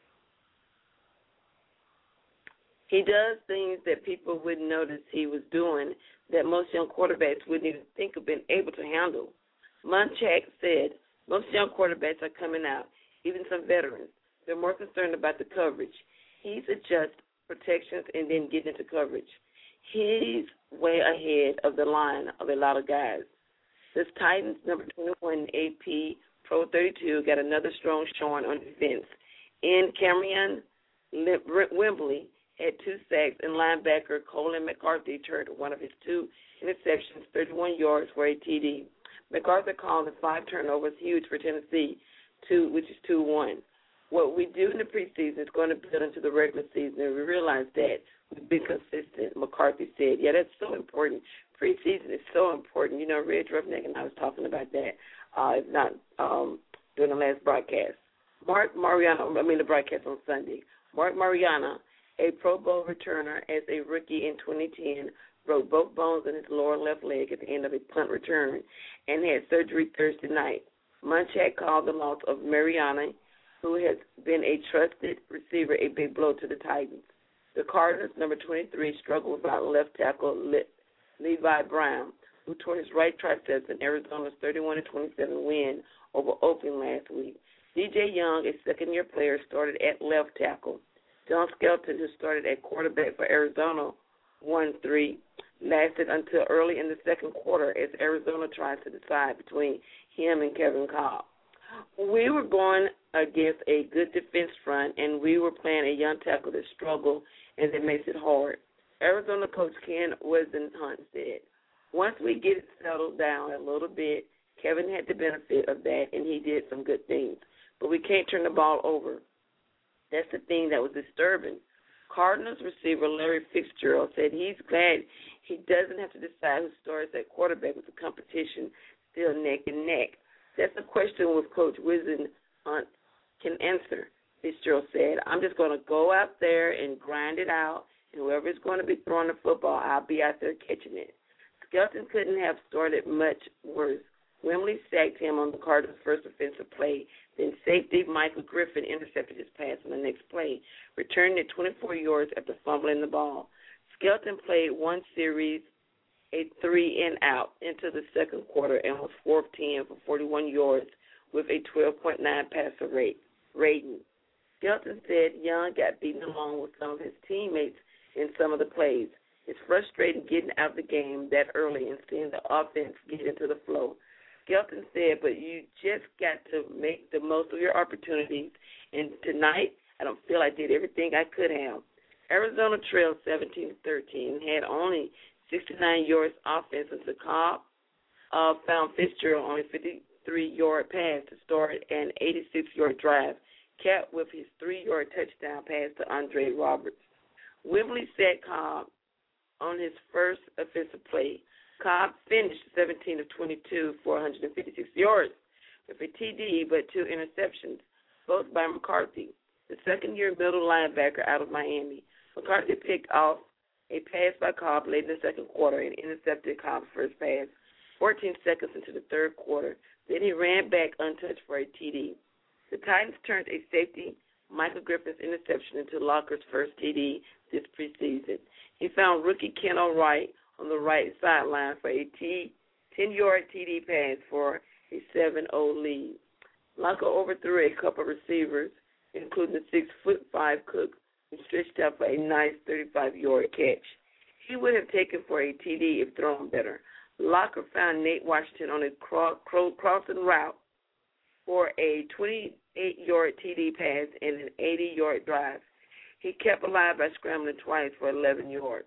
He does things that people wouldn't notice he was doing that most young quarterbacks wouldn't even think of being able to handle. Munchak said, most young quarterbacks are coming out, even some veterans. They're more concerned about the coverage. He's adjust protections and then get into coverage. He's way ahead of the line of a lot of guys. This Titans number 21 AP Pro 32 got another strong showing on defense. In Cameron Wembley had 2 sacks, and linebacker Colin McCarthy turned one of his 2 interceptions, 31 yards for a TD. McCarthy called the 5 turnovers huge for Tennessee, which is 2-1. What we do in the preseason is going to build into the regular season, and we realize that we've been consistent, McCarthy said. Yeah, that's so important. Preseason is so important. You know, Red Roughneck and I was talking about that, if not during the last broadcast. The broadcast on Sunday. Mark Mariano, a Pro Bowl returner as a rookie in 2010, broke both bones in his lower left leg at the end of a punt return and had surgery Thursday night. Munchak called the loss of Mariano, who has been a trusted receiver, a big blow to the Titans. The Cardinals, number 23, struggled without left tackle Levi Brown, who tore his right triceps in Arizona's 31-27 win over Oakland last week. DJ Young, a second-year player, started at left tackle. John Skelton, who started at quarterback for Arizona 1-3, lasted until early in the second quarter as Arizona tried to decide between him and Kevin Cobb. We were going against a good defense front, and we were playing a young tackle that struggled, and that makes it hard. Arizona coach Ken Whisenhunt said, once we get it settled down a little bit, Kevin had the benefit of that, and he did some good things. But we can't turn the ball over. That's the thing that was disturbing. Cardinals receiver Larry Fitzgerald said he's glad he doesn't have to decide who starts at quarterback with the competition still neck and neck. That's a question with Coach Whisenhunt can answer, Fitzgerald said. I'm just going to go out there and grind it out, and whoever's going to be throwing the football, I'll be out there catching it. Skelton couldn't have started much worse. Wembley sacked him on the Cardinals' first offensive play. Then safety Michael Griffin intercepted his pass on the next play, returning it 24 yards after fumbling the ball. Skelton played one series, a 3-and-out, into the second quarter and was 4-of-10 for 41 yards with a 12.9 passer rating. Skelton said Young got beaten along with some of his teammates in some of the plays. It's frustrating getting out of the game that early and seeing the offense get into the flow. Skelton said, but you just got to make the most of your opportunities. And tonight, I don't feel I did everything I could have. Arizona trailed 17-13 and had only 69 yards offense until Cobb found Fitzgerald on a 53-yard pass to start an 86-yard drive, capped with his 3-yard touchdown pass to Andre Roberts. Wembley set Cobb on his first offensive play. Cobb finished 17 of 22 for 156 yards with a TD but 2 interceptions, both by McCarthy, the second-year middle linebacker out of Miami. McCarthy picked off a pass by Cobb late in the second quarter and intercepted Cobb's first pass 14 seconds into the third quarter. Then he ran back untouched for a TD. The Titans turned a safety, Michael Griffin's interception, into Locker's first TD this preseason. He found rookie Kendall Wright on the right sideline for a 10-yard TD pass for a 7-0 lead. Locker overthrew a couple of receivers, including the 6'5" Cook, who stretched out for a nice 35-yard catch. He would have taken for a TD if thrown better. Locker found Nate Washington on a crossing route for a 28-yard TD pass and an 80-yard drive. He kept alive by scrambling twice for 11 yards.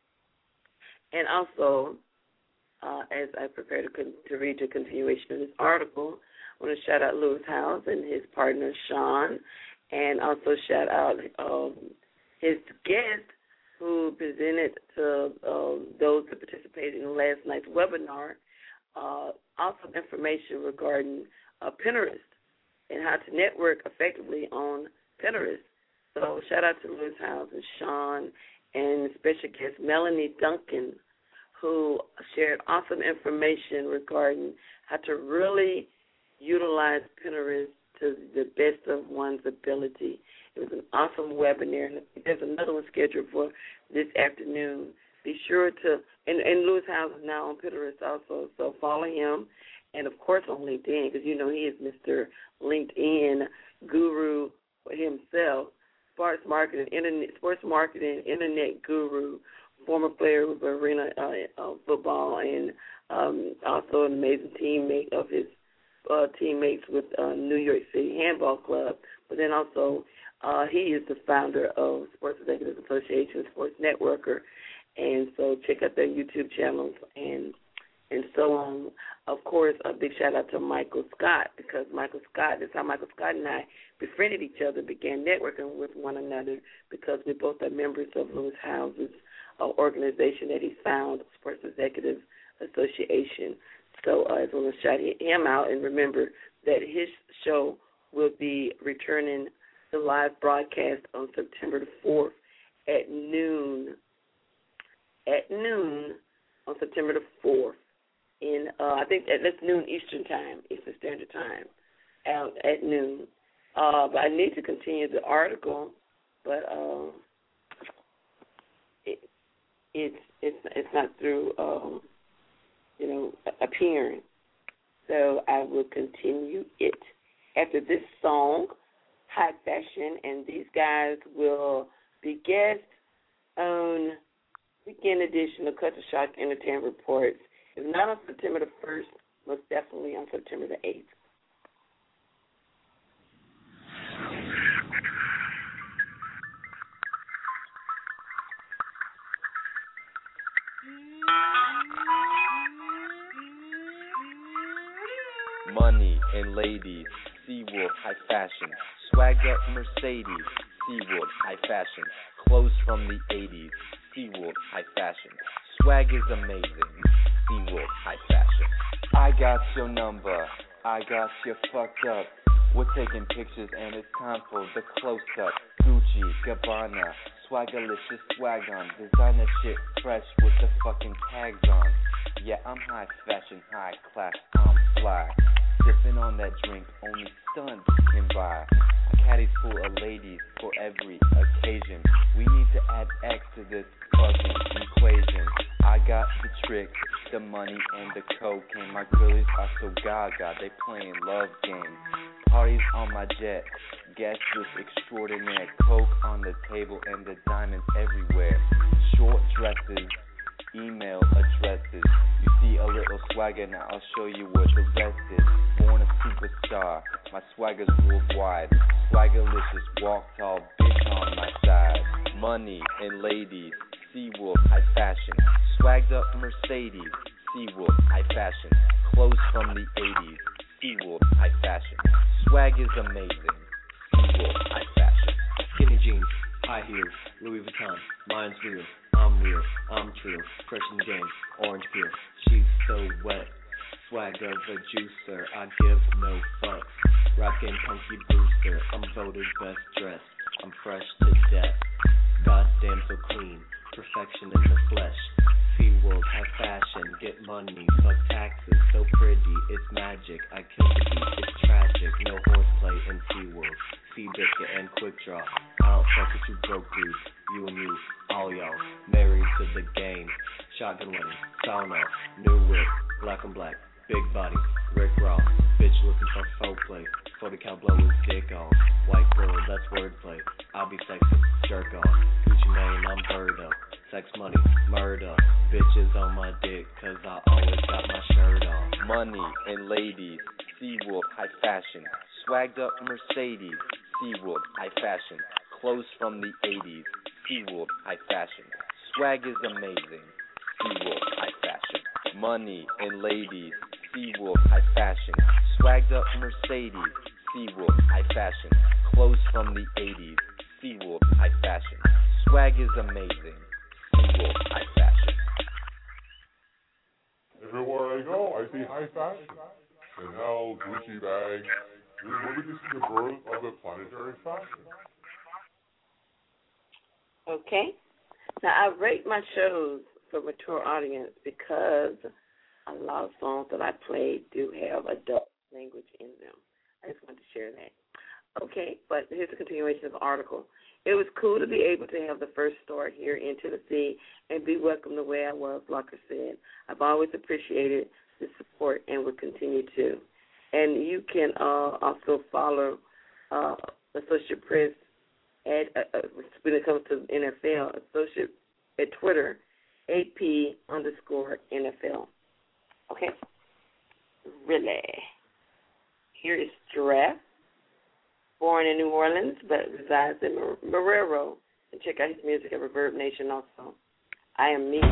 And also, as I prepare to read the continuation of this article, I want to shout out Lewis Howes and his partner, Sean, and also shout out his guest who presented to those who participated in last night's webinar also information regarding Pinterest and how to network effectively on Pinterest. So shout out to Lewis Howes and Sean and special guest Melanie Duncan, who shared awesome information regarding how to really utilize Pinterest to the best of one's ability. It was an awesome webinar, and there's another one scheduled for this afternoon. Be sure to, and Lewis Howes is now on Pinterest also, so follow him, and of course on LinkedIn, because you know he is Mr. LinkedIn guru himself, sports marketing, internet guru, former player with Arena football, and also an amazing teammate of his teammates with New York City Handball Club. But then also he is the founder of Sports Executives Association, Sports Networker, and so check out their YouTube channels and so on. Of course, a big shout out to Michael Scott, because Michael Scott, that's how Michael Scott and I befriended each other, began networking with one another, because we both are members of Lewis Howes' organization that he founded, Sports Executives Association. So I just want to shout him out, and remember that his show will be returning the live broadcast on September the 4th at noon on September the 4th. In I think that's noon Eastern Time, Eastern Standard Time, out at noon. But I need to continue the article, but it's not through appearing. So I will continue it after this song, High Fashion, and these guys will be guests on weekend edition of Culture Shock Entertainment Reports. If not on September the 1st, most definitely on September the 8th. Money and ladies, Seaworld High Fashion. Swag up Mercedes, Seaworld High Fashion. Clothes from the 80s, Seaworld High Fashion. Swag is amazing, Seaworld High Fashion. I got your number, I got you fucked up. We're taking pictures and it's time for the close-up. Gucci, Gabbana, Swagalicious swag on. Designer shit fresh with the fucking tags on. Yeah, I'm high fashion, high class, I'm fly. Sipping on that drink only stuns can buy. A caddy's full of ladies for every occasion. We need to add X to this fucking equation. I got the trick, the money, and the cocaine. My girlies are so gaga, they playing love games. Parties on my jet, guest list extraordinaire. Coke on the table and the diamonds everywhere. Short dresses, email addresses. You see a little swagger, now I'll show you what the rest is. Born a superstar, my swagger's worldwide. Swaggerlicious, walk tall, bitch on my side. Money and ladies, SeaWorld High Fashion. Swagged up Mercedes, SeaWorld High Fashion. clothes from the 80s, SeaWorld high fashion. Swag is amazing, SeaWorld high fashion. Skinny jeans, high heels, Louis Vuitton, mine's real, I'm true, fresh in the game, orange peel, she's so wet, swag of a juicer, I give no fucks, rap game punky booster, I'm voted best dressed, I'm fresh to death, goddamn so clean, perfection in the flesh, SeaWorld high fashion, get money, fuck taxes, so pretty, it's magic, I kill the beat, it's tragic, no horseplay in SeaWorld, Seabiscuit and Quick Draw, I don't fuck with you broke dudes, you and you, all y'all, married to the game, shotgun wedding, sound off, new whip, black on black, big body, Rick Ross, bitch looking for faux play, 40 cal blow his dick off, white girl, that's wordplay, I'll be sexy, jerk off, Gucci Mane, I'm Birdo, sex money, murder, bitches on my dick, cause I always got my shirt off. Money and ladies, SeaWorld high fashion. Swagged up Mercedes, SeaWorld high fashion. Clothes from the 80s, SeaWorld high fashion. Swag is amazing, SeaWorld high fashion. Money and ladies, SeaWorld high fashion. Swagged up Mercedes, SeaWorld high fashion. Clothes from the 80s, SeaWorld high fashion. Swag is amazing, SeaWorld high fashion. Everywhere I go, I see high fashion. Chanel, Gucci bags. We're witnessing the birth of a planetary fashion. Okay. Now, I rate my shows for mature audience because a lot of songs that I play do have adult language in them. I just wanted to share that. Okay, but here's a continuation of the article. It was cool to be able to have the first start here in Tennessee and be welcomed the way I was, like I said. I've always appreciated the support and will continue to. And you can also follow Associate Press when it comes to NFL, Associate at Twitter, AP_NFL. Okay? Really. Here is Giraffe, born in New Orleans, but resides in Marrero. And check out his music at Reverb Nation also. I Am Me.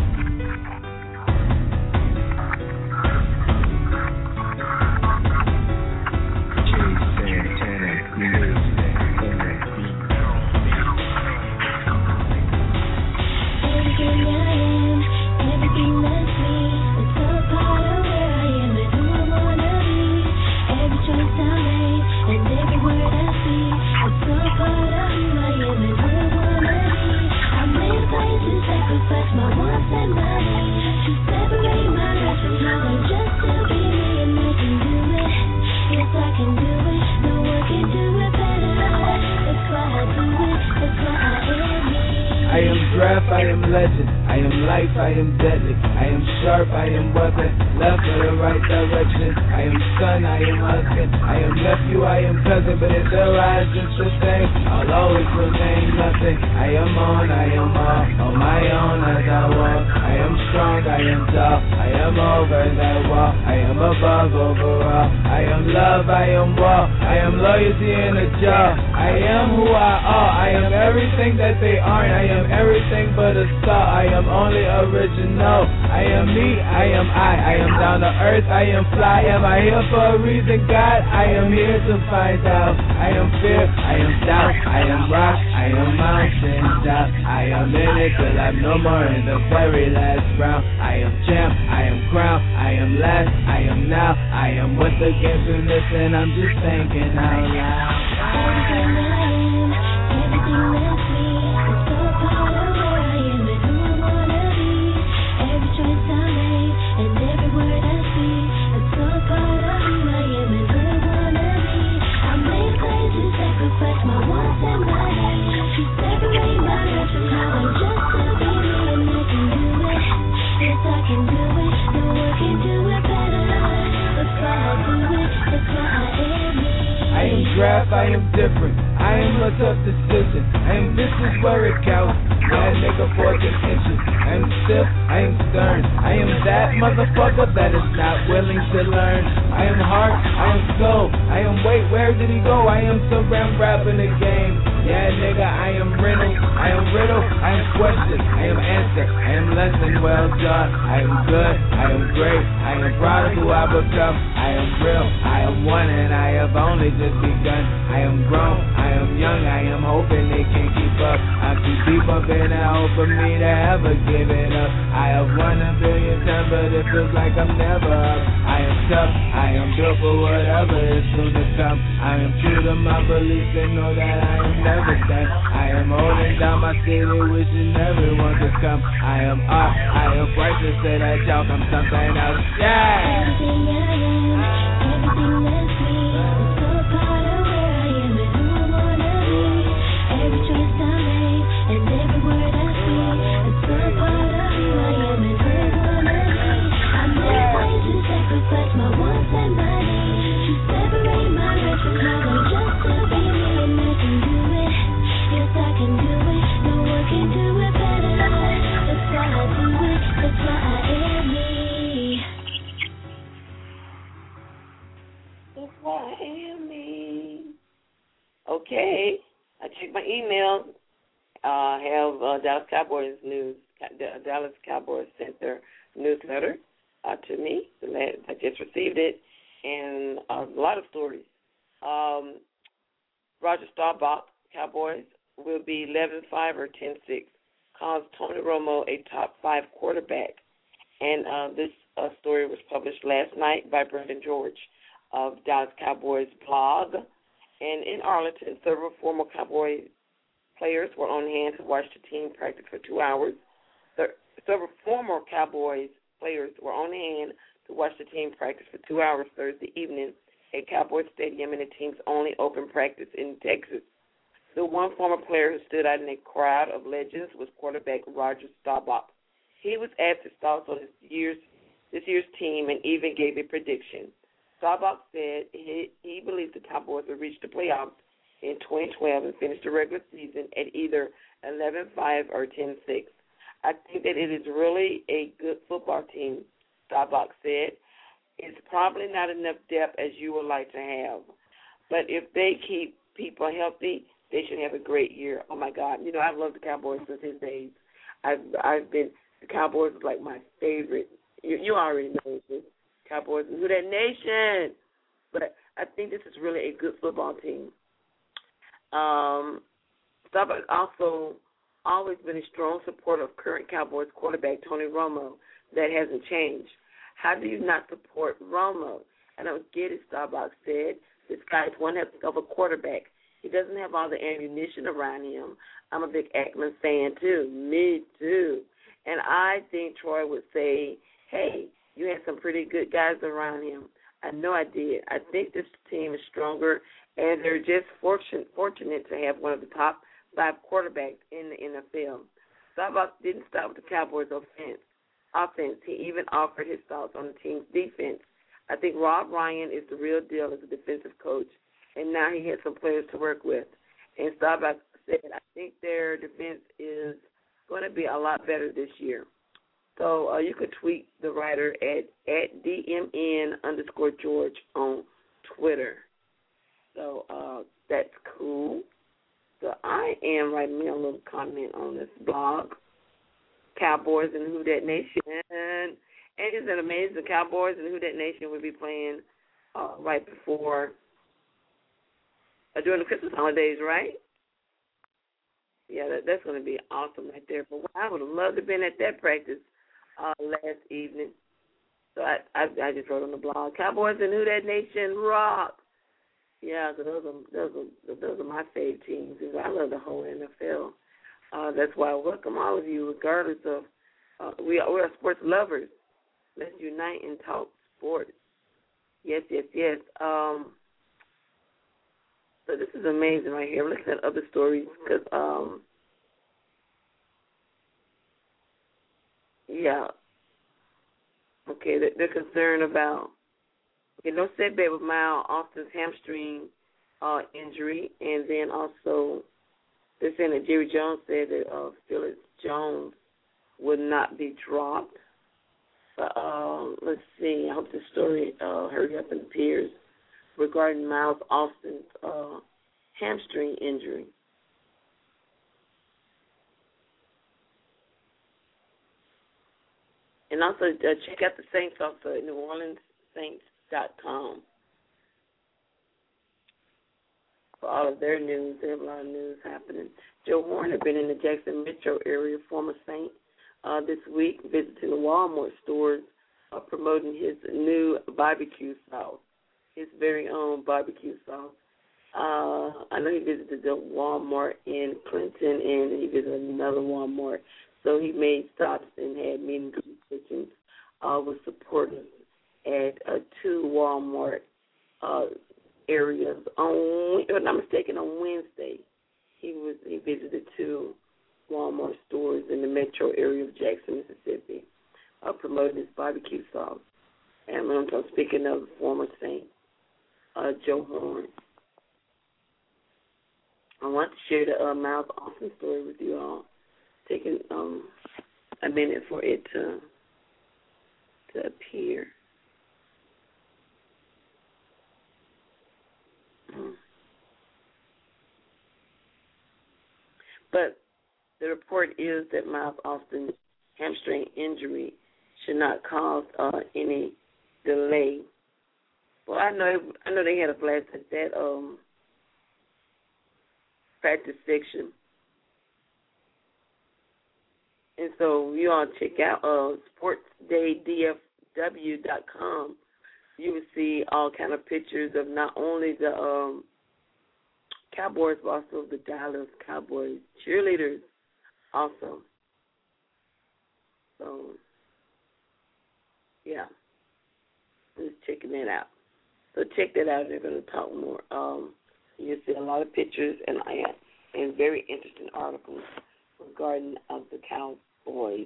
I am draft, I am legend, I am life, I am deadly, I am sharp, I am weapon, left or the right direction, I am son, I am husband, I am nephew, I am cousin, but if the rise is the same, I'll always remain nothing. I am on my own as I walk, I am strong, I am tall, I am over that wall, I am above overall, I am love, I am wall, I am loyalty in a jar, I am who I are, I am everything that they aren't, I am everything but a star, I am only original, I am me, I am down to earth, I am fly, am I here for a reason, God, I am here to find out, I am fear, I am doubt, I am rock, I am mountain top, I am in it till I'm no more in the very last round, I am champ, I am crown, I am last, I am now, I am what the game's been missing, I'm just thinking out loud. Everything that's me, it's so part of where I am and who I wanna be. Every choice I make and every word I speak, it's so part of who I am and who I wanna be. I made plans to sacrifice my wants and my needs, to separate my life from how I'm just to be me, and I can do it. Yes, I can do it. No one can do it better. That's why I do it. That's why I am me. I am draft, I am different. I am a tough decision. I am this is where it counts. Yeah, nigga, 14 inches. I am stiff, I am stern. I am that motherfucker that is not willing to learn. I am heart, I am soul. I am wait, where did he go? I am some rap in the game. Yeah, nigga, I am riddle. I am riddle. I am question. I am answer. I am lesson well done. I am good. I am great. I am proud of who I I become. I am real, I am one, and I have only just begun. I am grown, I am young, I am hoping they can't keep up. I'm too deep up in that hole for me to ever give it up. I have run 1,000,000,000 times, but it feels like I'm never up. I am tough, I am built for whatever is soon to come. I am true to my beliefs and know that I am never done. I am holding down my city, wishing everyone could come. I am art, I am priceless to that joke, I'm something else, yeah. Everything I am, everything that's me, is so part of where I am and who I wanna be. Every choice I make and every word I speak, it's so part of who I am and who I wanna be. I'm willing to sacrifice my wants and my needs, to separate my rights from my love just to be me, and I can do it. Yes, I can do it. No one can do it better. That's why I do it. That's why I am me. That's why I am me. Okay, I checked my email. Have Dallas Cowboys news. Dallas Cowboys sent their newsletter to me. I just received it, and a lot of stories. Roger Staubach, Cowboys, will be 11-5 or 10-6. Calls Tony Romo a top 5 quarterback. And this story was published last night by Brendan George of Dallas Cowboys blog. And in Arlington, several former Cowboy players were on hand to watch the team practice for 2 hours. Several former Cowboys players were on hand to watch the team practice for 2 hours Thursday evening at Cowboys Stadium in the team's only open practice in Texas. The one former player who stood out in a crowd of legends was quarterback Roger Staubach. He was asked his thoughts on this year's team and even gave a prediction. Staubach said he believes the Cowboys will reach the playoffs in 2012 and finish the regular season at either 11-5 or 10-6. I think that it is really a good football team, Staubach said. It's probably not enough depth as you would like to have. But if they keep people healthy, they should have a great year. Oh, my God. You know, I've loved the Cowboys since his days. The Cowboys is like my favorite. You already know this. Cowboys and Who Dat Nation. But I think this is really a good football team. Staubach also always been a strong supporter of current Cowboys quarterback Tony Romo. That hasn't changed. How do you not support Romo? I don't get it, Staubach said. This guy is one heck of a quarterback. He doesn't have all the ammunition around him. I'm a big Ackman fan, too. Me, too. And I think Troy would say, hey, you had some pretty good guys around him. I know I did. I think this team is stronger, and they're just fortunate to have one of the top 5 quarterbacks in the NFL. Staubach didn't stop with the Cowboys' offense. He even offered his thoughts on the team's defense. I think Rob Ryan is the real deal as a defensive coach, and now he has some players to work with. And Staubach said, I think their defense is going to be a lot better this year. So you could tweet the writer at DMN_George on Twitter. So that's cool. So I am writing me a little comment on this blog, Cowboys and Who Dat Nation. And isn't it amazing? The Cowboys and Who Dat Nation will be playing right before, during the Christmas holidays, right? Yeah, that's going to be awesome right there. But I would have loved to have been at that practice last evening. So I just wrote on the blog, Cowboys and Who Dat Nation rock. Yeah, so those are my favorite teams. I love the whole NFL. That's why I welcome all of you, regardless of we are sports lovers. Let's unite and talk sports. Yes. So this is amazing right here. I'm looking at other stories because, okay, they're concerned about, no setback with Miles Austin's hamstring injury, and then also they're saying that Jerry Jones said that Phyllis Jones would not be dropped. But let's see. I hope this story hurry up and appears regarding Miles Austin's hamstring injury. And also check out the Saints also in New Orleans formersaints.com for all of their news. They have a lot of news happening. Joe Horn has been in the Jackson Metro area, former Saint, this week, visiting the Walmart stores, promoting his new barbecue sauce, his very own barbecue sauce. I know he visited the Walmart in Clinton, and he visited another Walmart. So he made stops and had meeting sessions with supporters at two Walmart areas. If I'm not mistaken, on Wednesday, he visited two Walmart stores in the metro area of Jackson, Mississippi, promoting his barbecue sauce. And I'm speaking of former Saint Joe Horn. I want to share the Miles Austin story with you all. Taking a minute for it to appear. But the report is that Miles Austin's hamstring injury should not cause any delay. Well, I know they had a blast at that practice section. And so you all check out sportsdaydfw.com. You will see all kind of pictures of not only the Cowboys, but also the Dallas Cowboys cheerleaders also. So, yeah, I'm just checking that out. So check that out. They're going to talk more. You'll see a lot of pictures and very interesting articles regarding the Cowboys.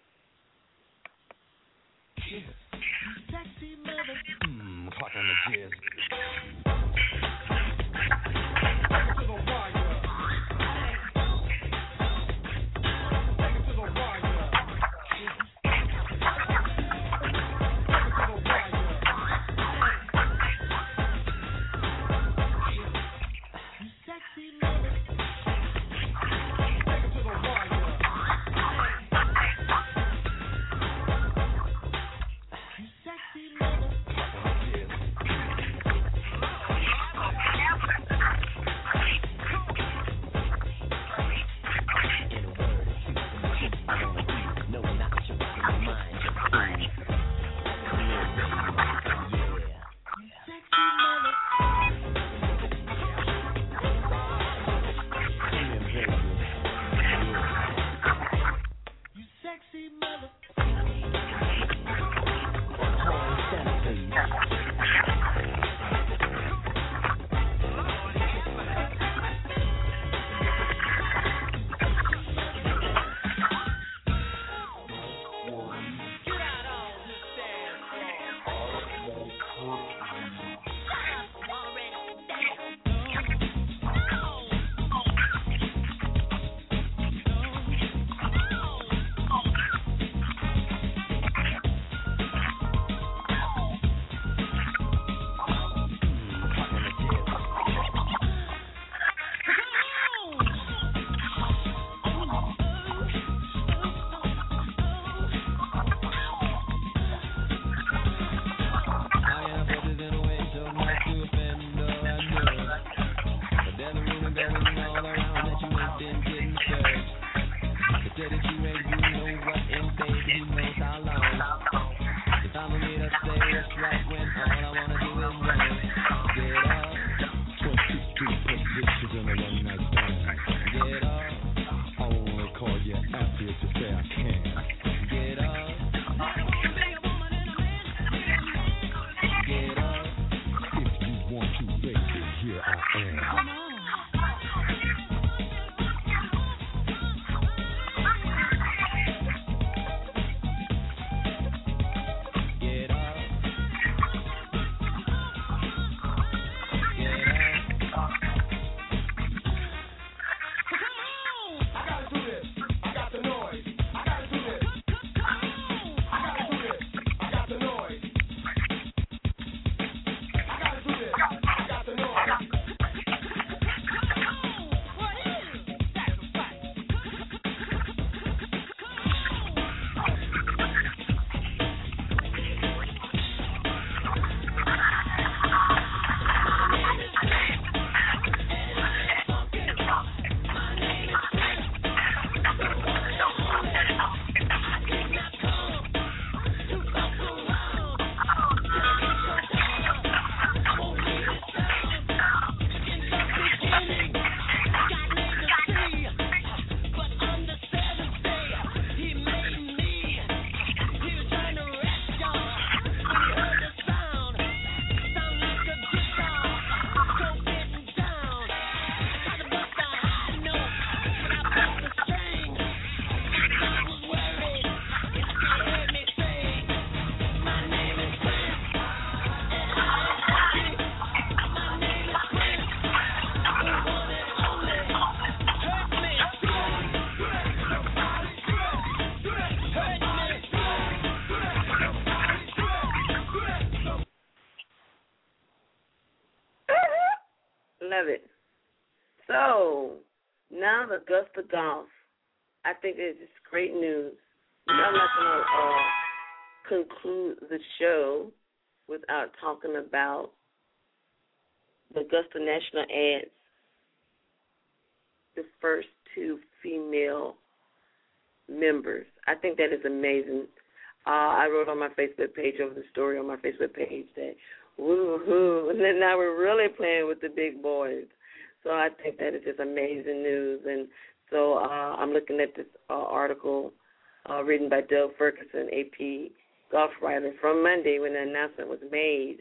Clock on the jizz. love it. So, now the Augusta Golf. I think it's just great news. I'm not going to conclude the show without talking about the Augusta National adds the first 2 female members. I think that is amazing. I wrote on my Facebook page, over the story on my Facebook page, that woo-hoo, and then now we're really playing with the big boys. So I think that is just amazing news. And so I'm looking at this article written by Doug Ferguson, AP golf writer, from Monday when the announcement was made.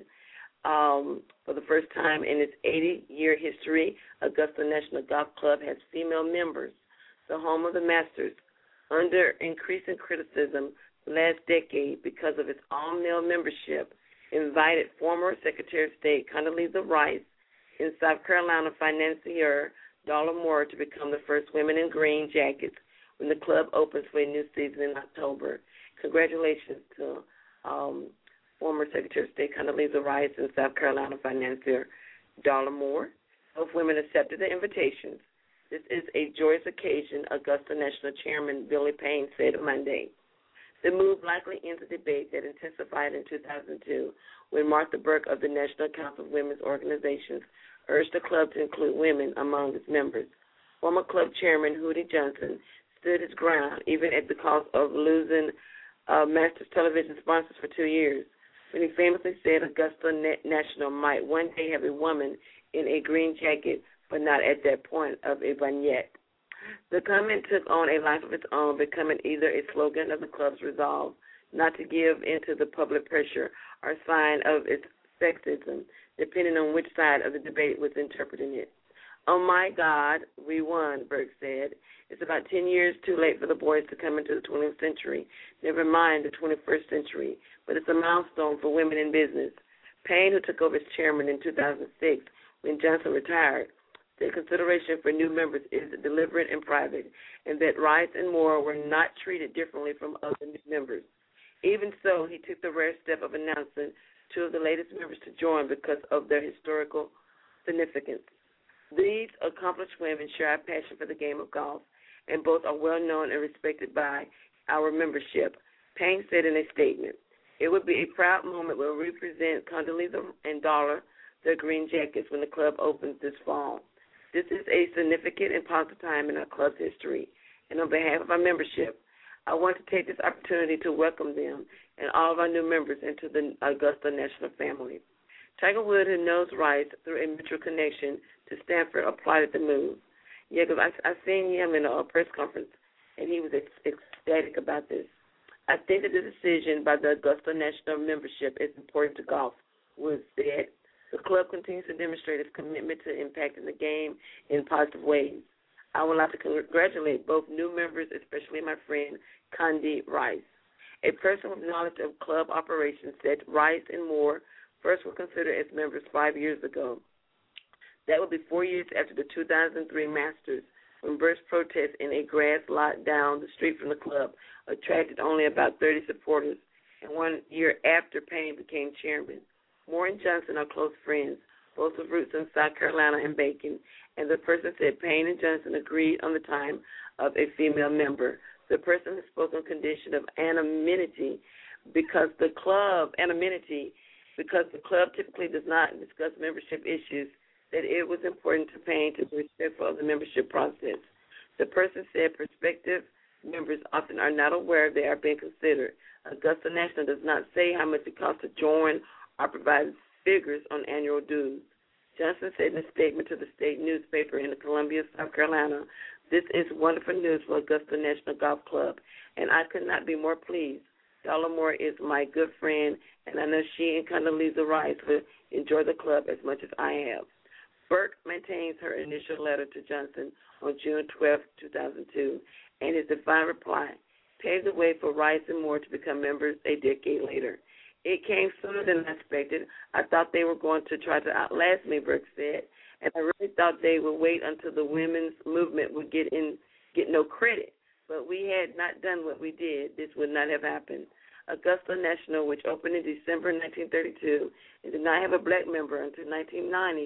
For the first time in its 80-year history, Augusta National Golf Club has female members, the home of the Masters, under increasing criticism last decade because of its all-male membership, invited former Secretary of State Condoleezza Rice and South Carolina financier Darla Moore to become the first women in green jackets when the club opens for a new season in October. Congratulations to former Secretary of State Condoleezza Rice and South Carolina financier Darla Moore. Both women accepted the invitations. This is a joyous occasion, Augusta National Chairman Billy Payne said Monday. The move likely ends a debate that intensified in 2002 when Martha Burke of the National Council of Women's Organizations urged the club to include women among its members. Former club chairman Hootie Johnson stood his ground, even at the cost of losing Masters television sponsors for 2 years, when he famously said Augusta National might one day have a woman in a green jacket, but not at that point of a vignette. The comment took on a life of its own, becoming either a slogan of the club's resolve not to give in to the public pressure or sign of its sexism, depending on which side of the debate was interpreting it. Oh, my God, we won, Burke said. It's about 10 years too late for the boys to come into the 20th century, never mind the 21st century, but it's a milestone for women in business. Payne, who took over as chairman in 2006 when Johnson retired, the consideration for new members is deliberate and private, and that Rice and Moore were not treated differently from other new members. Even so, he took the rare step of announcing 2 of the latest members to join because of their historical significance. These accomplished women share our passion for the game of golf, and both are well known and respected by our membership. Payne said in a statement, "It would be a proud moment when we present Condoleezza and Darla their green jackets when the club opens this fall. This is a significant and positive time in our club's history, and on behalf of our membership, I want to take this opportunity to welcome them and all of our new members into the Augusta National family." Tiger Woods, who knows Rice through a mutual connection to Stanford, applauded the move. Yeah, because I seen him in a press conference, and he was ecstatic about this. I think that the decision by the Augusta National membership is important to golf, Woods said. The club continues to demonstrate its commitment to impacting the game in positive ways. I would like to congratulate both new members, especially my friend Condi Rice. A person with knowledge of club operations said Rice and Moore first were considered as members 5 years ago. That would be 4 years after the 2003 Masters, when Burke's protest in a grass lot down the street from the club attracted only about 30 supporters, and 1 year after Payne became chairman. Moore and Johnson are close friends, both with roots in South Carolina and Macon, and the person said Payne and Johnson agreed on the time of a female member. The person has spoken on condition of anonymity because the club typically does not discuss membership issues, that it was important to Payne to be respectful of the membership process. The person said prospective members often are not aware they are being considered. Augusta National does not say how much it costs to join or provide figures on annual dues. Johnson said in a statement to the state newspaper in Columbia, South Carolina, "This is wonderful news for Augusta National Golf Club, and I could not be more pleased. Darla Moore is my good friend, and I know she and Condoleezza Rice will enjoy the club as much as I have." Burke maintains her initial letter to Johnson on June 12, 2002, and his defiant reply paved the way for Rice and Moore to become members a decade later. "It came sooner than I expected. I thought they were going to try to outlast me," Burke said, "and I really thought they would wait until the women's movement would get no credit. But we had not done what we did, this would not have happened." Augusta National, which opened in December 1932 and did not have a black member until 1990,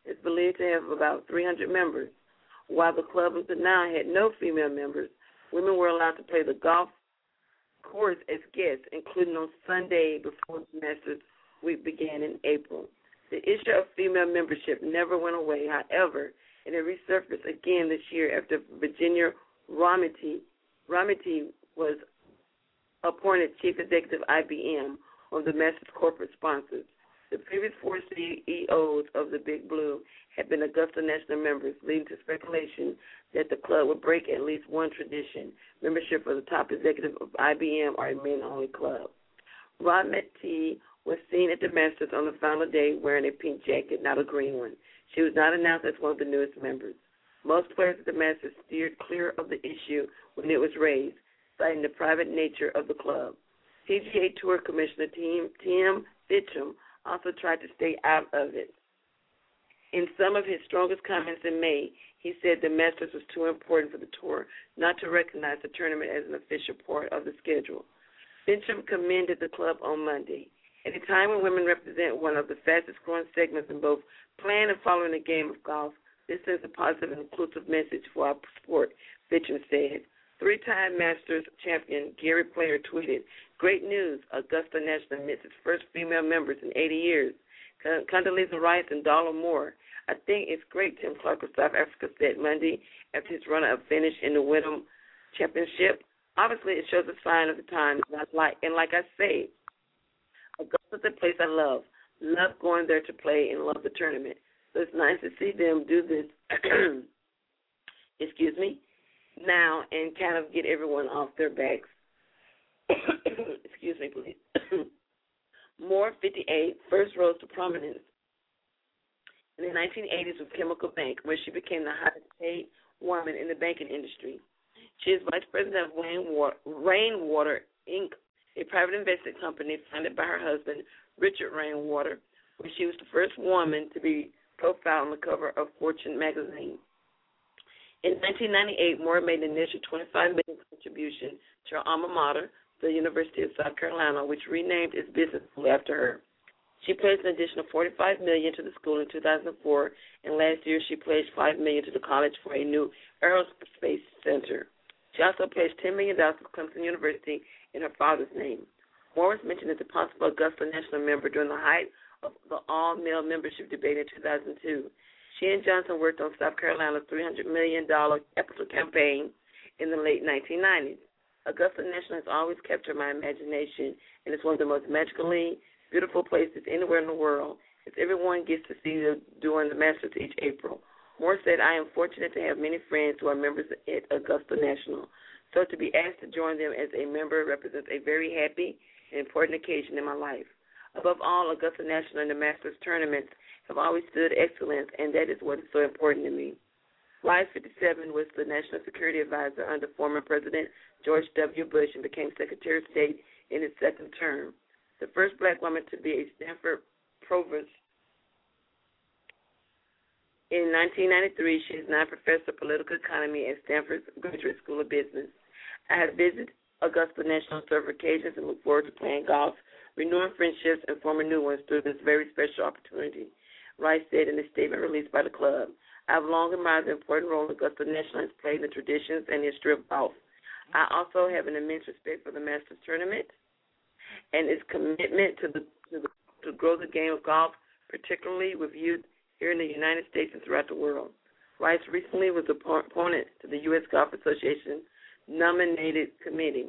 is believed to have about 300 members. While the club until now had no female members, women were allowed to play the golf course as guests, including on Sunday before the Masters Week began in April. The issue of female membership never went away, however, and it resurfaced again this year after Virginia Romity was appointed chief executive IBM, one of the Masters corporate sponsors. The previous four CEOs of the Big Blue had been Augusta National members, leading to speculation that the club would break at least one tradition, membership for the top executive of IBM or a men-only club. Romity was seen at the Masters on the final day wearing a pink jacket, not a green one. She was not announced as one of the newest members. Most players at the Masters steered clear of the issue when it was raised, citing the private nature of the club. PGA Tour Commissioner Tim Fitchum also tried to stay out of it. In some of his strongest comments in May, he said the Masters was too important for the tour not to recognize the tournament as an official part of the schedule. Fitchum commended the club on Monday. At a time when women represent one of the fastest-growing segments in both playing and following the game of golf, this sends a positive and inclusive message for our sport, Fitchum said. Three-time Masters champion Gary Player tweeted, "Great news, Augusta National admits its first female members in 80 years. Condoleezza Rice and Darla Moore. I think it's great," Tim Clark of South Africa said Monday after his runner-up finish in the Wyndham Championship. Obviously, it shows a sign of the times, and like I say, Augusta's a place I love. Love going there to play and love the tournament. So it's nice to see them do this, now and kind of get everyone off their backs. Excuse me, please. Moore, 58, first rose to prominence in the 1980s with Chemical Bank, where she became the highest paid woman in the banking industry. She is vice president of Rainwater, Inc., a private investment company founded by her husband, Richard Rainwater, where she was the first woman to be profiled on the cover of Fortune magazine. In 1998, Moore made an initial $25 million contribution to her alma mater, the University of South Carolina, which renamed its business school after her. She pledged an additional $45 million to the school in 2004, and last year she pledged $5 million to the college for a new aerospace center. She also pledged $10 million to Clemson University in her father's name. Moore was mentioned as a possible Augusta National member during the height of the all-male membership debate in 2002. She and Johnson worked on South Carolina's $300 million capital campaign in the late 1990s. Augusta National has always captured my imagination, and it's one of the most magically beautiful places anywhere in the world, as everyone gets to see them during the Masters each April. Moore said, "I am fortunate to have many friends who are members at Augusta National, so to be asked to join them as a member represents a very happy and important occasion in my life. Above all, Augusta National and the Masters tournaments have always stood excellence, and that is what is so important to me." Rice, 57, was the National Security Advisor under former President George W. Bush and became Secretary of State in his second term. The first black woman to be a Stanford provost. In 1993, she is now Professor of Political Economy at Stanford's Graduate School of Business. "I have visited Augusta National on several occasions and look forward to playing golf, renewing friendships, and forming new ones through this very special opportunity," Rice said in a statement released by the club. "I have long admired the important role Augusta National has played in the traditions and history of golf. I also have an immense respect for the Masters tournament and its commitment to grow the game of golf, particularly with youth here in the United States and throughout the world." Rice recently was appointed to the U.S. Golf Association nominated committee.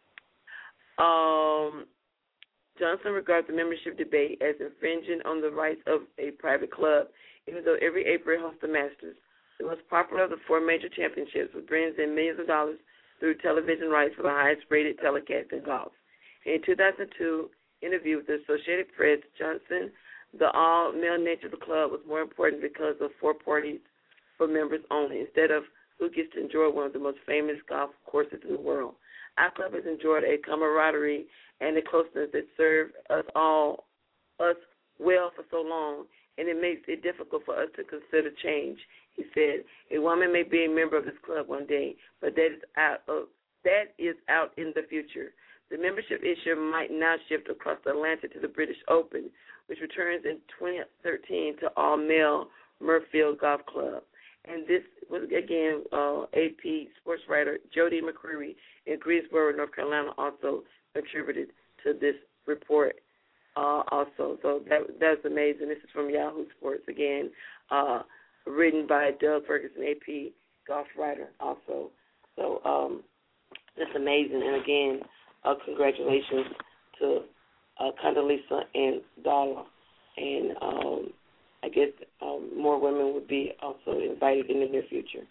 Johnson regards the membership debate as infringing on the rights of a private club, even though every April it hosts the Masters, the most popular of the four major championships, which brings in millions of dollars through television rights for the highest-rated telecast in golf. In a 2002 interview with the Associated Press, Johnson, the all-male nature of the club was more important because of 4 parties for members only, instead of who gets to enjoy one of the most famous golf courses in the world. Our club has enjoyed a camaraderie and a closeness that served us well for so long, and it makes it difficult for us to consider change, he said. "A woman may be a member of this club one day, but that is out in the future. The membership issue might now shift across the Atlantic to the British Open, which returns in 2013 to all-male Murfield Golf Club. And this was, again, AP sports writer Jody McCreary in Greensboro, North Carolina, also contributed to this report also. So that's amazing. This is from Yahoo Sports, again, written by Doug Ferguson, AP golf writer also. So that's amazing. And, again, congratulations to Condoleezza and Darla. And I guess more women would be also invited in the near future.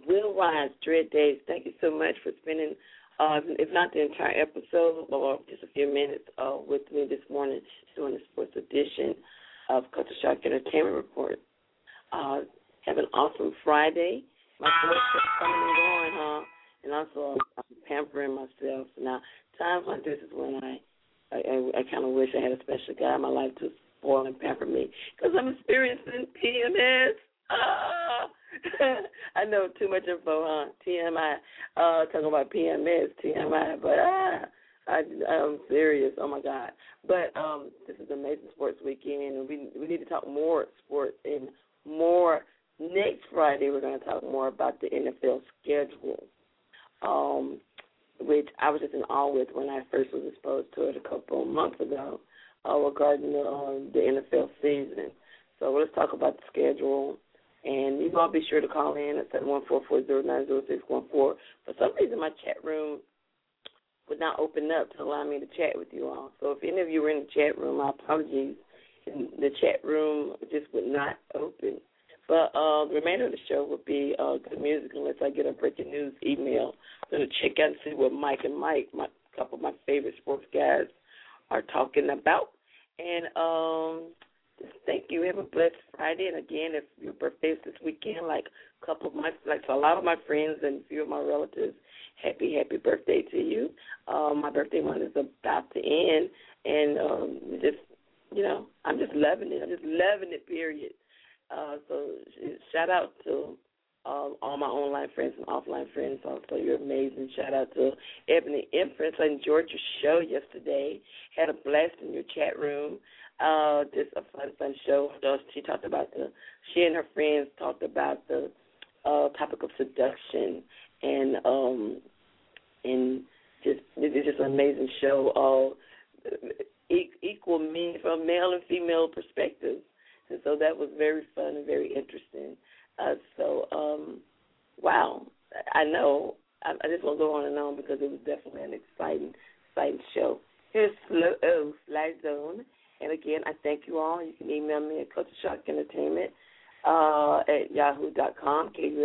Will Rise, Dread Days, thank you so much for spending, if not the entire episode, or just a few minutes with me this morning doing the sports edition of Culture Shock Entertainment Report. Have an awesome Friday. My voice is coming and going, huh? And also, I'm pampering myself. Now, times like this is when I kind of wish I had a special guy in my life to spoil and pamper me, because I'm experiencing PMS. I know too much info, huh? TMI. Talking about PMS, TMI, but I'm serious. Oh my God! But this is amazing sports weekend, and we need to talk more sports and more. Next Friday, we're going to talk more about the NFL schedule, which I was just in awe with when I first was exposed to it a couple of months ago regarding the NFL season. So let's talk about the schedule. And you all be sure to call in at 714-409-0614. For some reason, my chat room would not open up to allow me to chat with you all. So if any of you were in the chat room, my apologies. The chat room just would not open. But the remainder of the show will be good music unless I get a breaking news email. I'm going to check out and see what Mike and Mike, a couple of my favorite sports guys, are talking about. And just thank you. Have a blessed Friday. And again, if your birthday is this weekend, like a lot of my friends and a few of my relatives, happy birthday to you. My birthday month is about to end, and I'm just loving it. I'm just loving it, period. So shout out to all my online friends and offline friends. Also, you're amazing. Shout out to Ebony Empress. I enjoyed your show yesterday. Had a blast in your chat room. Just a fun show. She and her friends talked about the topic of seduction, and it's just an amazing show. Equal me from male and female perspectives. And so that was very fun and very interesting. Wow. I know. I just won't go on and on because it was definitely an exciting show. Here's Sly Zone. And again, I thank you all. You can email me at Culture Shock Entertainment at yahoo.com,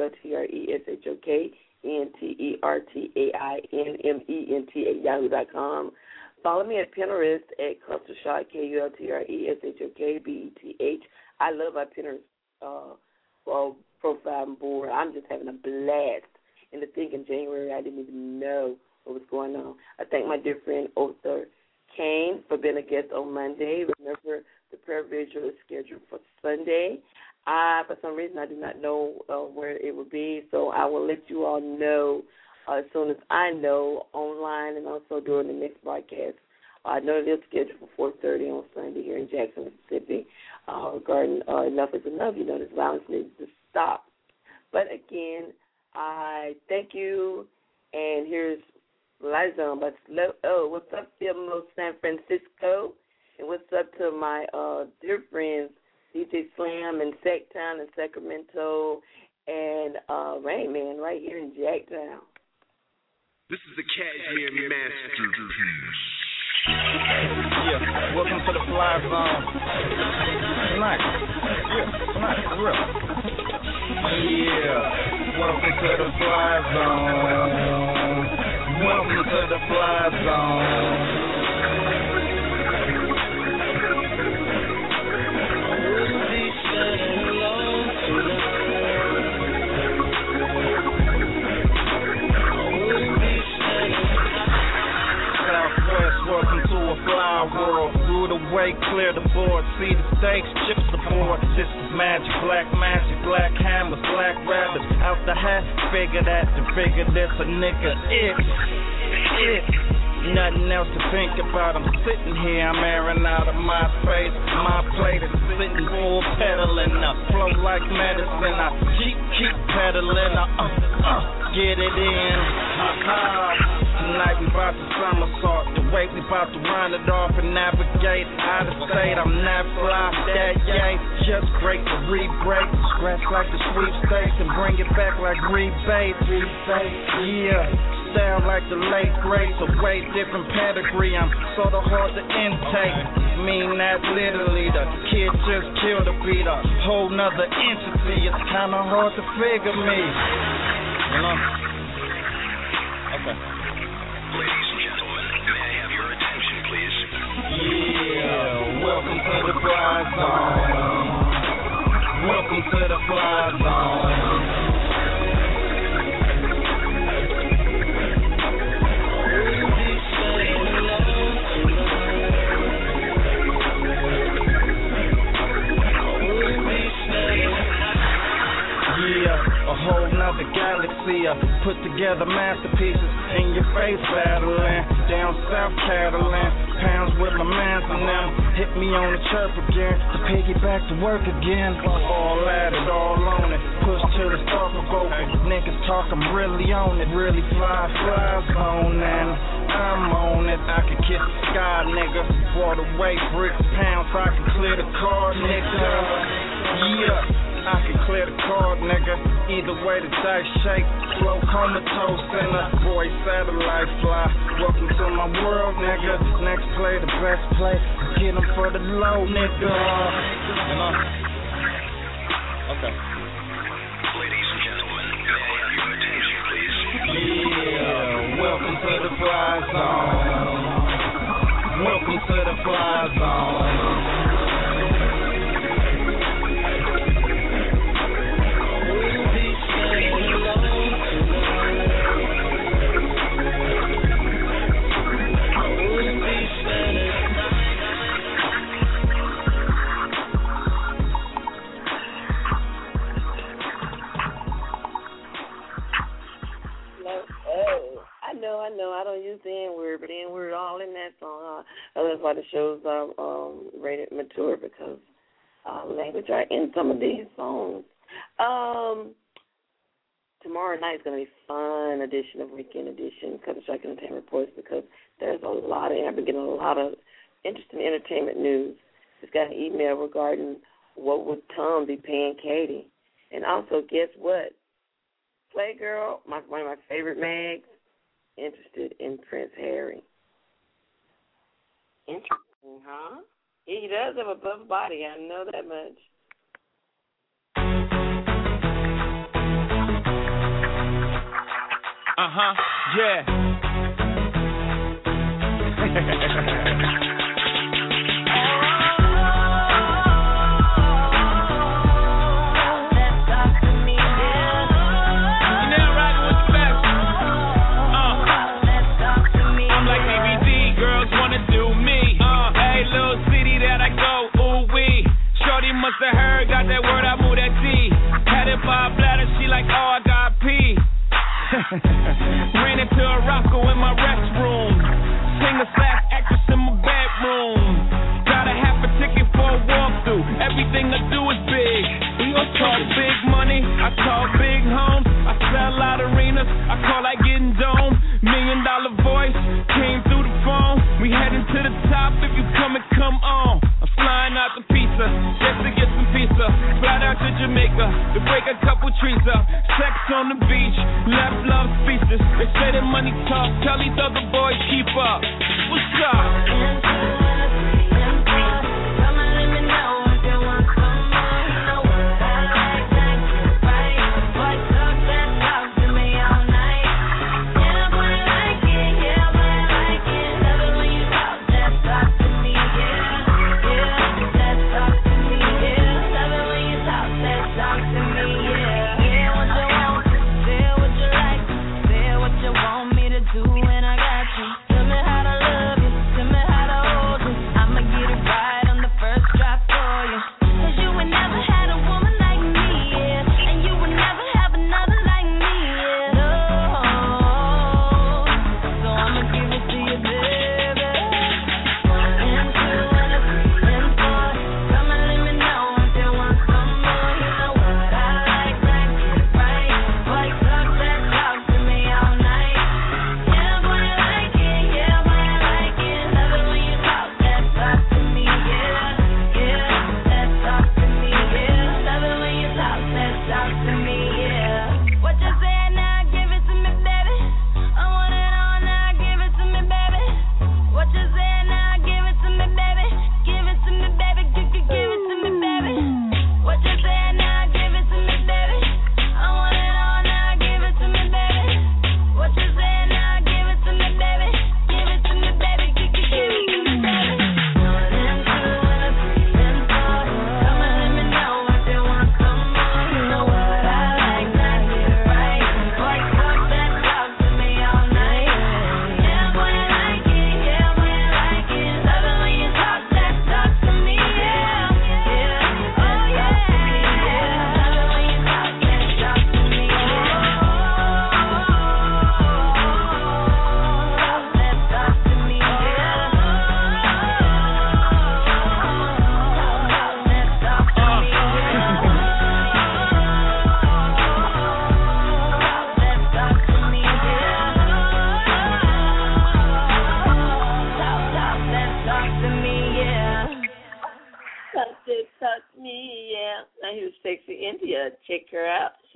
KULTRESHOKENTERTAINMENT at yahoo.com. Follow me at Pinterest at Culture Shock, KULTRESHOKBETH. I love my Pinterest profile board. I'm just having a blast. And to think in January, I didn't even know what was going on. I thank my dear friend Other Kane for being a guest on Monday. Remember, the prayer vigil is scheduled for Sunday. For some reason, I do not know where it will be, so I will let you all know as soon as I know, online and also during the next broadcast. I know it is scheduled for 4:30 on Sunday here in Jackson, Mississippi, regarding Enough is Enough. You know, this violence needs to stop. But again, I thank you, and here's Lizon. But what's up, Filmo San Francisco? And what's up to my dear friends, DJ Slam and Sacktown and Sacramento, and Rain Man right here in Jacktown. This is the Cashmere Masterpiece. Yeah, welcome to the Fly Zone. Tonight. Yeah, tonight, for real. Yeah, welcome to the Fly Zone. Welcome to the Fly Zone. Fly world, through the way, clear the board, see the stakes, chips the board. This is magic, black hammers, black rabbits. Out the hat, figure that, to figure this, a nigga, it. Nothing else to think about. I'm sitting here, I'm airing out of my face. My plate is sitting full, pedaling up, flow like medicine. I keep pedaling, get it in. Tonight we bout to somersault. The way we bout to run it off and navigate out of state. I'm not fly, that yay. Just break the re-break. Scratch like the sweepstakes and bring it back like rebate. Yeah, sound like the late greats. A way different pedigree. I'm sort of hard to intake. Mean that literally. The kid just killed a beat. A whole nother entity. It's kinda hard to figure me. You know? Okay. Ladies and gentlemen, may I have your attention, please? Yeah, welcome to the Fly Zone. Welcome to the Fly Zone. A whole nother galaxy, put together masterpieces in your face battling, down south Catalan, pounds with my mans and them, hit me on the chirp again, to piggyback to work again, all at it, all on it, push till the start provoking, niggas talk, I'm really on it, really fly zone, and I'm on it, I can kiss the sky, nigga, water weight, bricks, pounds, I can clear the car, nigga, yeah. I can clear the card, nigga. Either way, the dice shake. Flow comatose in a boy satellite fly. Welcome to my world, nigga. Next play, the best play. Get 'em for the low, nigga. You know? Okay. Ladies and gentlemen, may I have your attention, please? Yeah, welcome to the Fly Zone. Welcome to the Fly Zone. I know. I don't use the N-word, but the N-word all in that song. That's why the shows are rated mature, because language are in some of these songs. Tomorrow night is going to be a fun edition of Weekend Edition, Culture Shock Entertainment Reports, because there's I've been getting a lot of interesting entertainment news. Just got an email regarding what would Tom be paying Katie. And also, guess what? Playgirl, one of my favorite mags, interested in Prince Harry. Interesting, huh? He does have a buff body, I know that much. Yeah. Must have heard, got that word, I moved that T. Had it by a bladder, she like, oh, I got pee. Ran into a Rocco in my restroom. Singer/actress in my bedroom. Got a half a ticket for a walkthrough. Everything I do is big. I talk big money, I talk big homes. I sell out arenas, I call like getting dome. $1 million voice came through the phone. We heading to the top, if you come on. I'm flying out the pizza, just to get some pizza. Fly out to Jamaica, to break a couple trees up. Sex on the beach, left love speeches. They say that money talk, tell these other boys keep up. What's up? Want me to do, and I got you. Tell me how to love you, tell me how to hold you.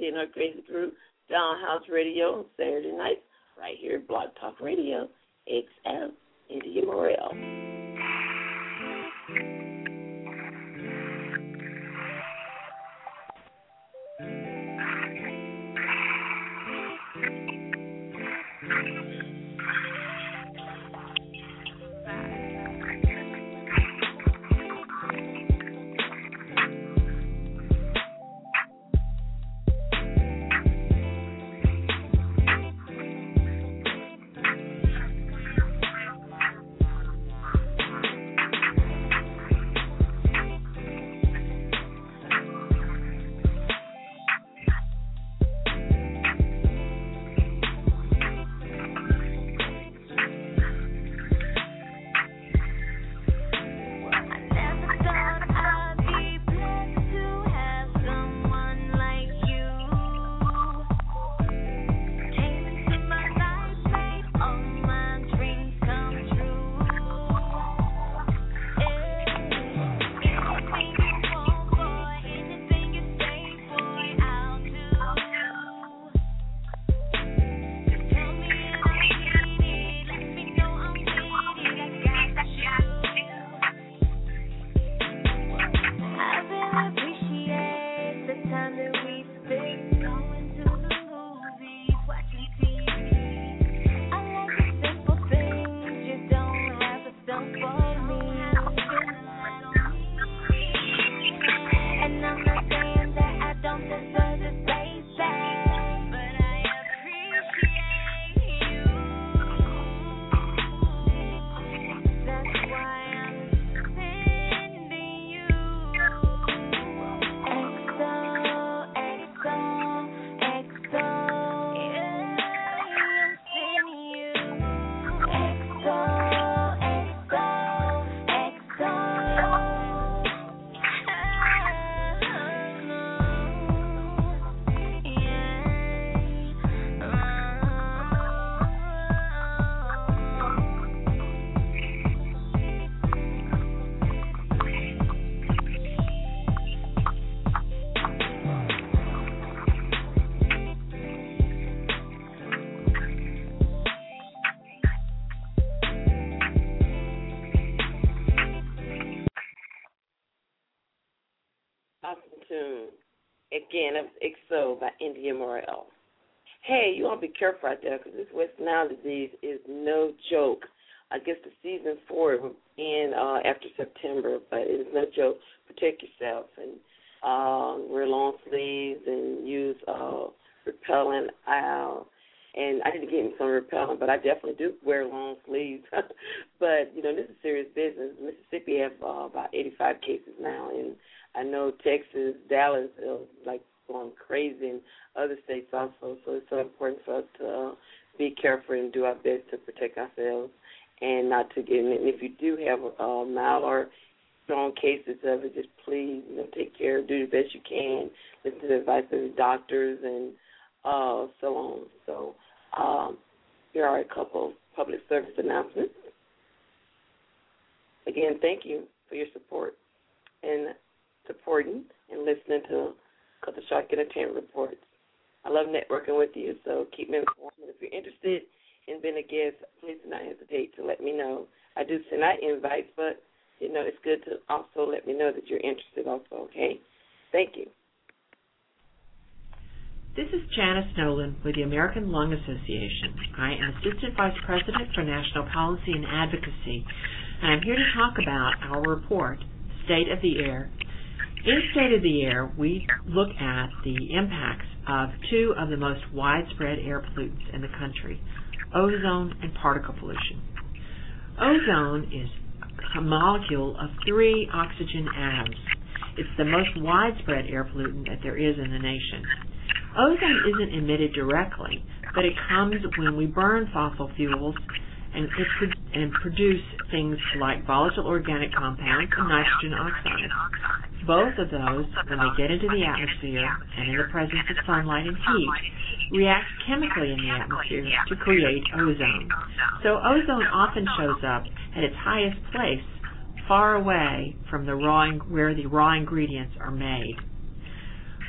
and her crazy crew, Downhouse Radio on Saturday nights, right here at Blog Talk Radio, XL, India Morel. Again, of XO by India Morel. Hey, you want to be careful out there because this West Nile disease is no joke. I guess the season 4 will end after September, but it is no joke. Protect yourself and wear long sleeves and use repellent. And I need to get me some repellent, but I definitely do wear long sleeves. But, you know, this is serious business. Mississippi have about 85 cases now, and I know Texas, Dallas, like going crazy, and other states also. So it's so important for us to be careful and do our best to protect ourselves and not to get in it. And if you do have mild or strong cases of it, just please, you know, take care, do the best you can, listen to the advice of the doctors and so on. So here are a couple of public service announcements. Again, thank you for your support and supporting and listening to Culture Shock Entertainment Reports. I love networking with you, so keep me informed. If you're interested in being a guest, please do not hesitate to let me know. I do send out invites, but, you know, it's good to also let me know that you're interested also, okay? Thank you. This is Janice Nolan with the American Lung Association. I am Assistant Vice President for National Policy and Advocacy, and I'm here to talk about our report, State of the Air. In State of the Air, we look at the impacts of two of the most widespread air pollutants in the country, ozone and particle pollution. Ozone is a molecule of 3 oxygen atoms. It's the most widespread air pollutant that there is in the nation. Ozone isn't emitted directly, but it comes when we burn fossil fuels and produce things like volatile organic compounds and nitrogen oxides. Both of those, when they get into the atmosphere and in the presence of sunlight and heat, react chemically in the atmosphere to create ozone. So ozone often shows up at its highest place, far away from where the raw ingredients are made.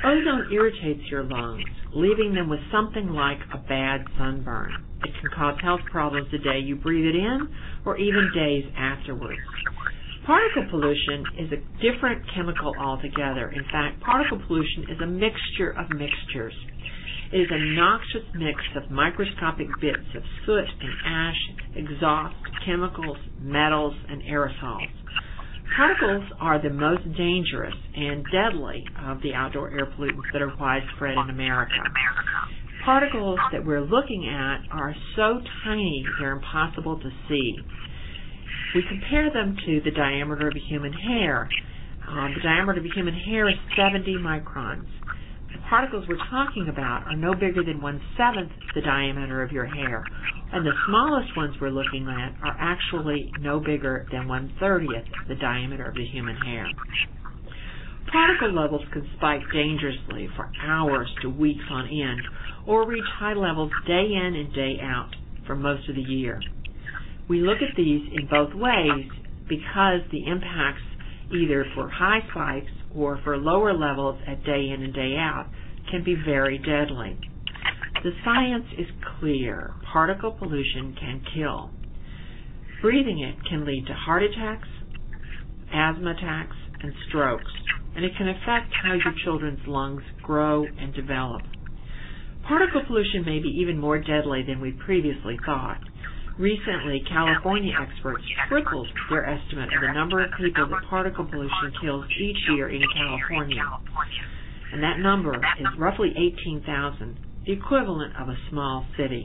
Ozone irritates your lungs, leaving them with something like a bad sunburn. It can cause health problems the day you breathe it in or even days afterwards. Particle pollution is a different chemical altogether. In fact, particle pollution is a mixture of mixtures. It is a noxious mix of microscopic bits of soot and ash, exhaust, chemicals, metals, and aerosols. Particles are the most dangerous and deadly of the outdoor air pollutants that are widespread in America. Particles that we're looking at are so tiny they're impossible to see. We compare them to the diameter of a human hair. The diameter of a human hair is 70 microns. The particles we're talking about are no bigger than 1/7 the diameter of your hair, and the smallest ones we're looking at are actually no bigger than 1/30 the diameter of the human hair. Particle levels can spike dangerously for hours to weeks on end, or reach high levels day in and day out for most of the year. We look at these in both ways because the impacts either for high spikes or for lower levels at day in and day out can be very deadly. The science is clear. Particle pollution can kill. Breathing it can lead to heart attacks, asthma attacks, and strokes, and it can affect how your children's lungs grow and develop. Particle pollution may be even more deadly than we previously thought. Recently, California experts tripled their estimate of the number of people that particle pollution kills each year in California. And that number is roughly 18,000, the equivalent of a small city.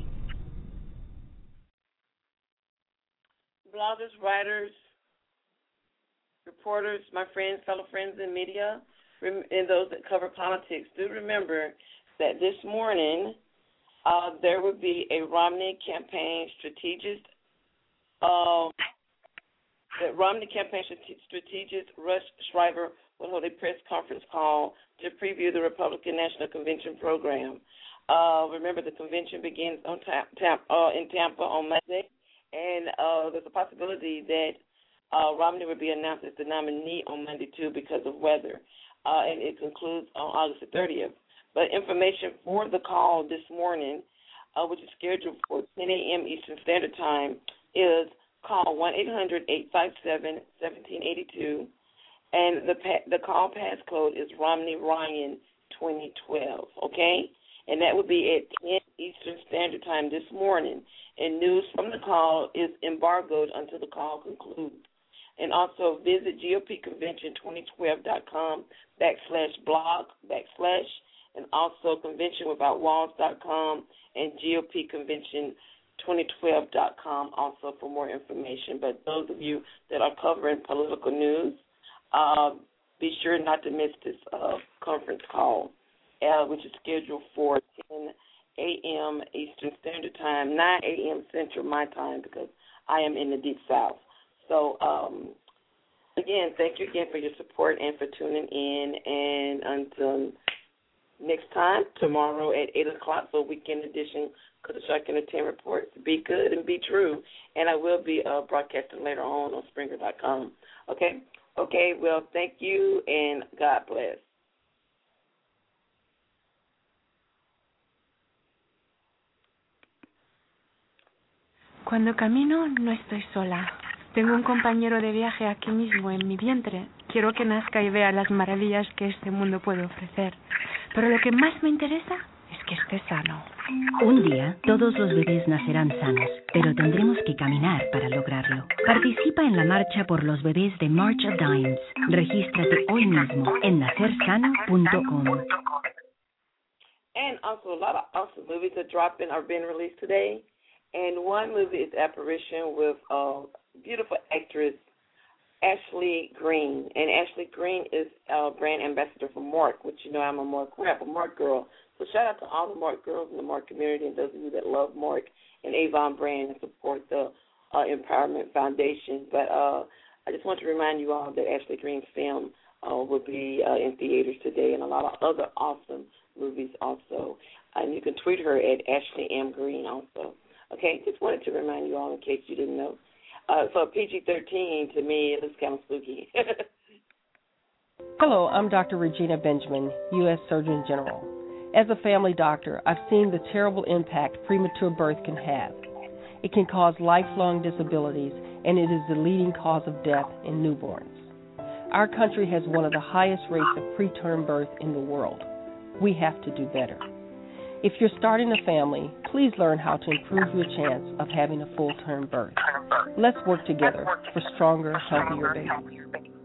Bloggers, writers, reporters, my friends, fellow friends in media, and those that cover politics, do remember that this morning there will be a Romney campaign strategist. The Romney campaign strategist Rush Schreiber will hold a press conference call to preview the Republican National Convention program. Remember, the convention begins in Tampa on Monday, and there's a possibility that Romney will be announced as the nominee on Monday too because of weather, and it concludes on August the 30th. But information for the call this morning, which is scheduled for 10 a.m. Eastern Standard Time, is call 1-800-857-1782, and the call passcode is Romney Ryan 2012, okay? And that would be at 10 Eastern Standard Time this morning. And news from the call is embargoed until the call concludes. And also visit GOPconvention2012.com/blog/ and also conventionwithoutwalls.com and GOPconvention2012.com also for more information. But those of you that are covering political news, be sure not to miss this conference call, which is scheduled for 10 a.m. Eastern Standard Time, 9 a.m. Central my time, because I am in the Deep South. So, again, thank you again for your support and for tuning in. And until next time, tomorrow at 8 o'clock for Weekend Edition Culture Shock Entertainment Reports. Be good and be true. And I will be broadcasting later on Springer.com. Okay? Okay, well, thank you, and God bless. Cuando camino no estoy sola. Tengo un compañero de viaje aquí mismo en mi vientre. Quiero que nazca y vea las maravillas que este mundo puede ofrecer. Pero lo que más me interesa es que esté sano. Un día todos los bebés nacerán sanos, pero tendremos que caminar para lograrlo. Participa en la marcha por los bebés de March of Dimes. Regístrate hoy mismo en nacersano.com. And also, a lot of awesome movies are being released today. And one movie is Apparition with beautiful actress Ashley Green. And Ashley Green is a brand ambassador for Mark, which you know I'm a Mark girl. So shout out to all the Mark girls in the Mark community and those of you that love Mark and Avon brand and support the Empowerment Foundation. But I just want to remind you all that Ashley Green's film will be in theaters today, and a lot of other awesome movies also. And you can tweet her at Ashley M. Green also. Okay, just wanted to remind you all in case you didn't know. So PG-13, to me, it looks kind of spooky. Hello, I'm Dr. Regina Benjamin, U.S. Surgeon General. As a family doctor, I've seen the terrible impact premature birth can have. It can cause lifelong disabilities, and it is the leading cause of death in newborns. Our country has one of the highest rates of preterm birth in the world. We have to do better. If you're starting a family, please learn how to improve your chance of having a full-term birth. Let's work together for stronger, healthier babies.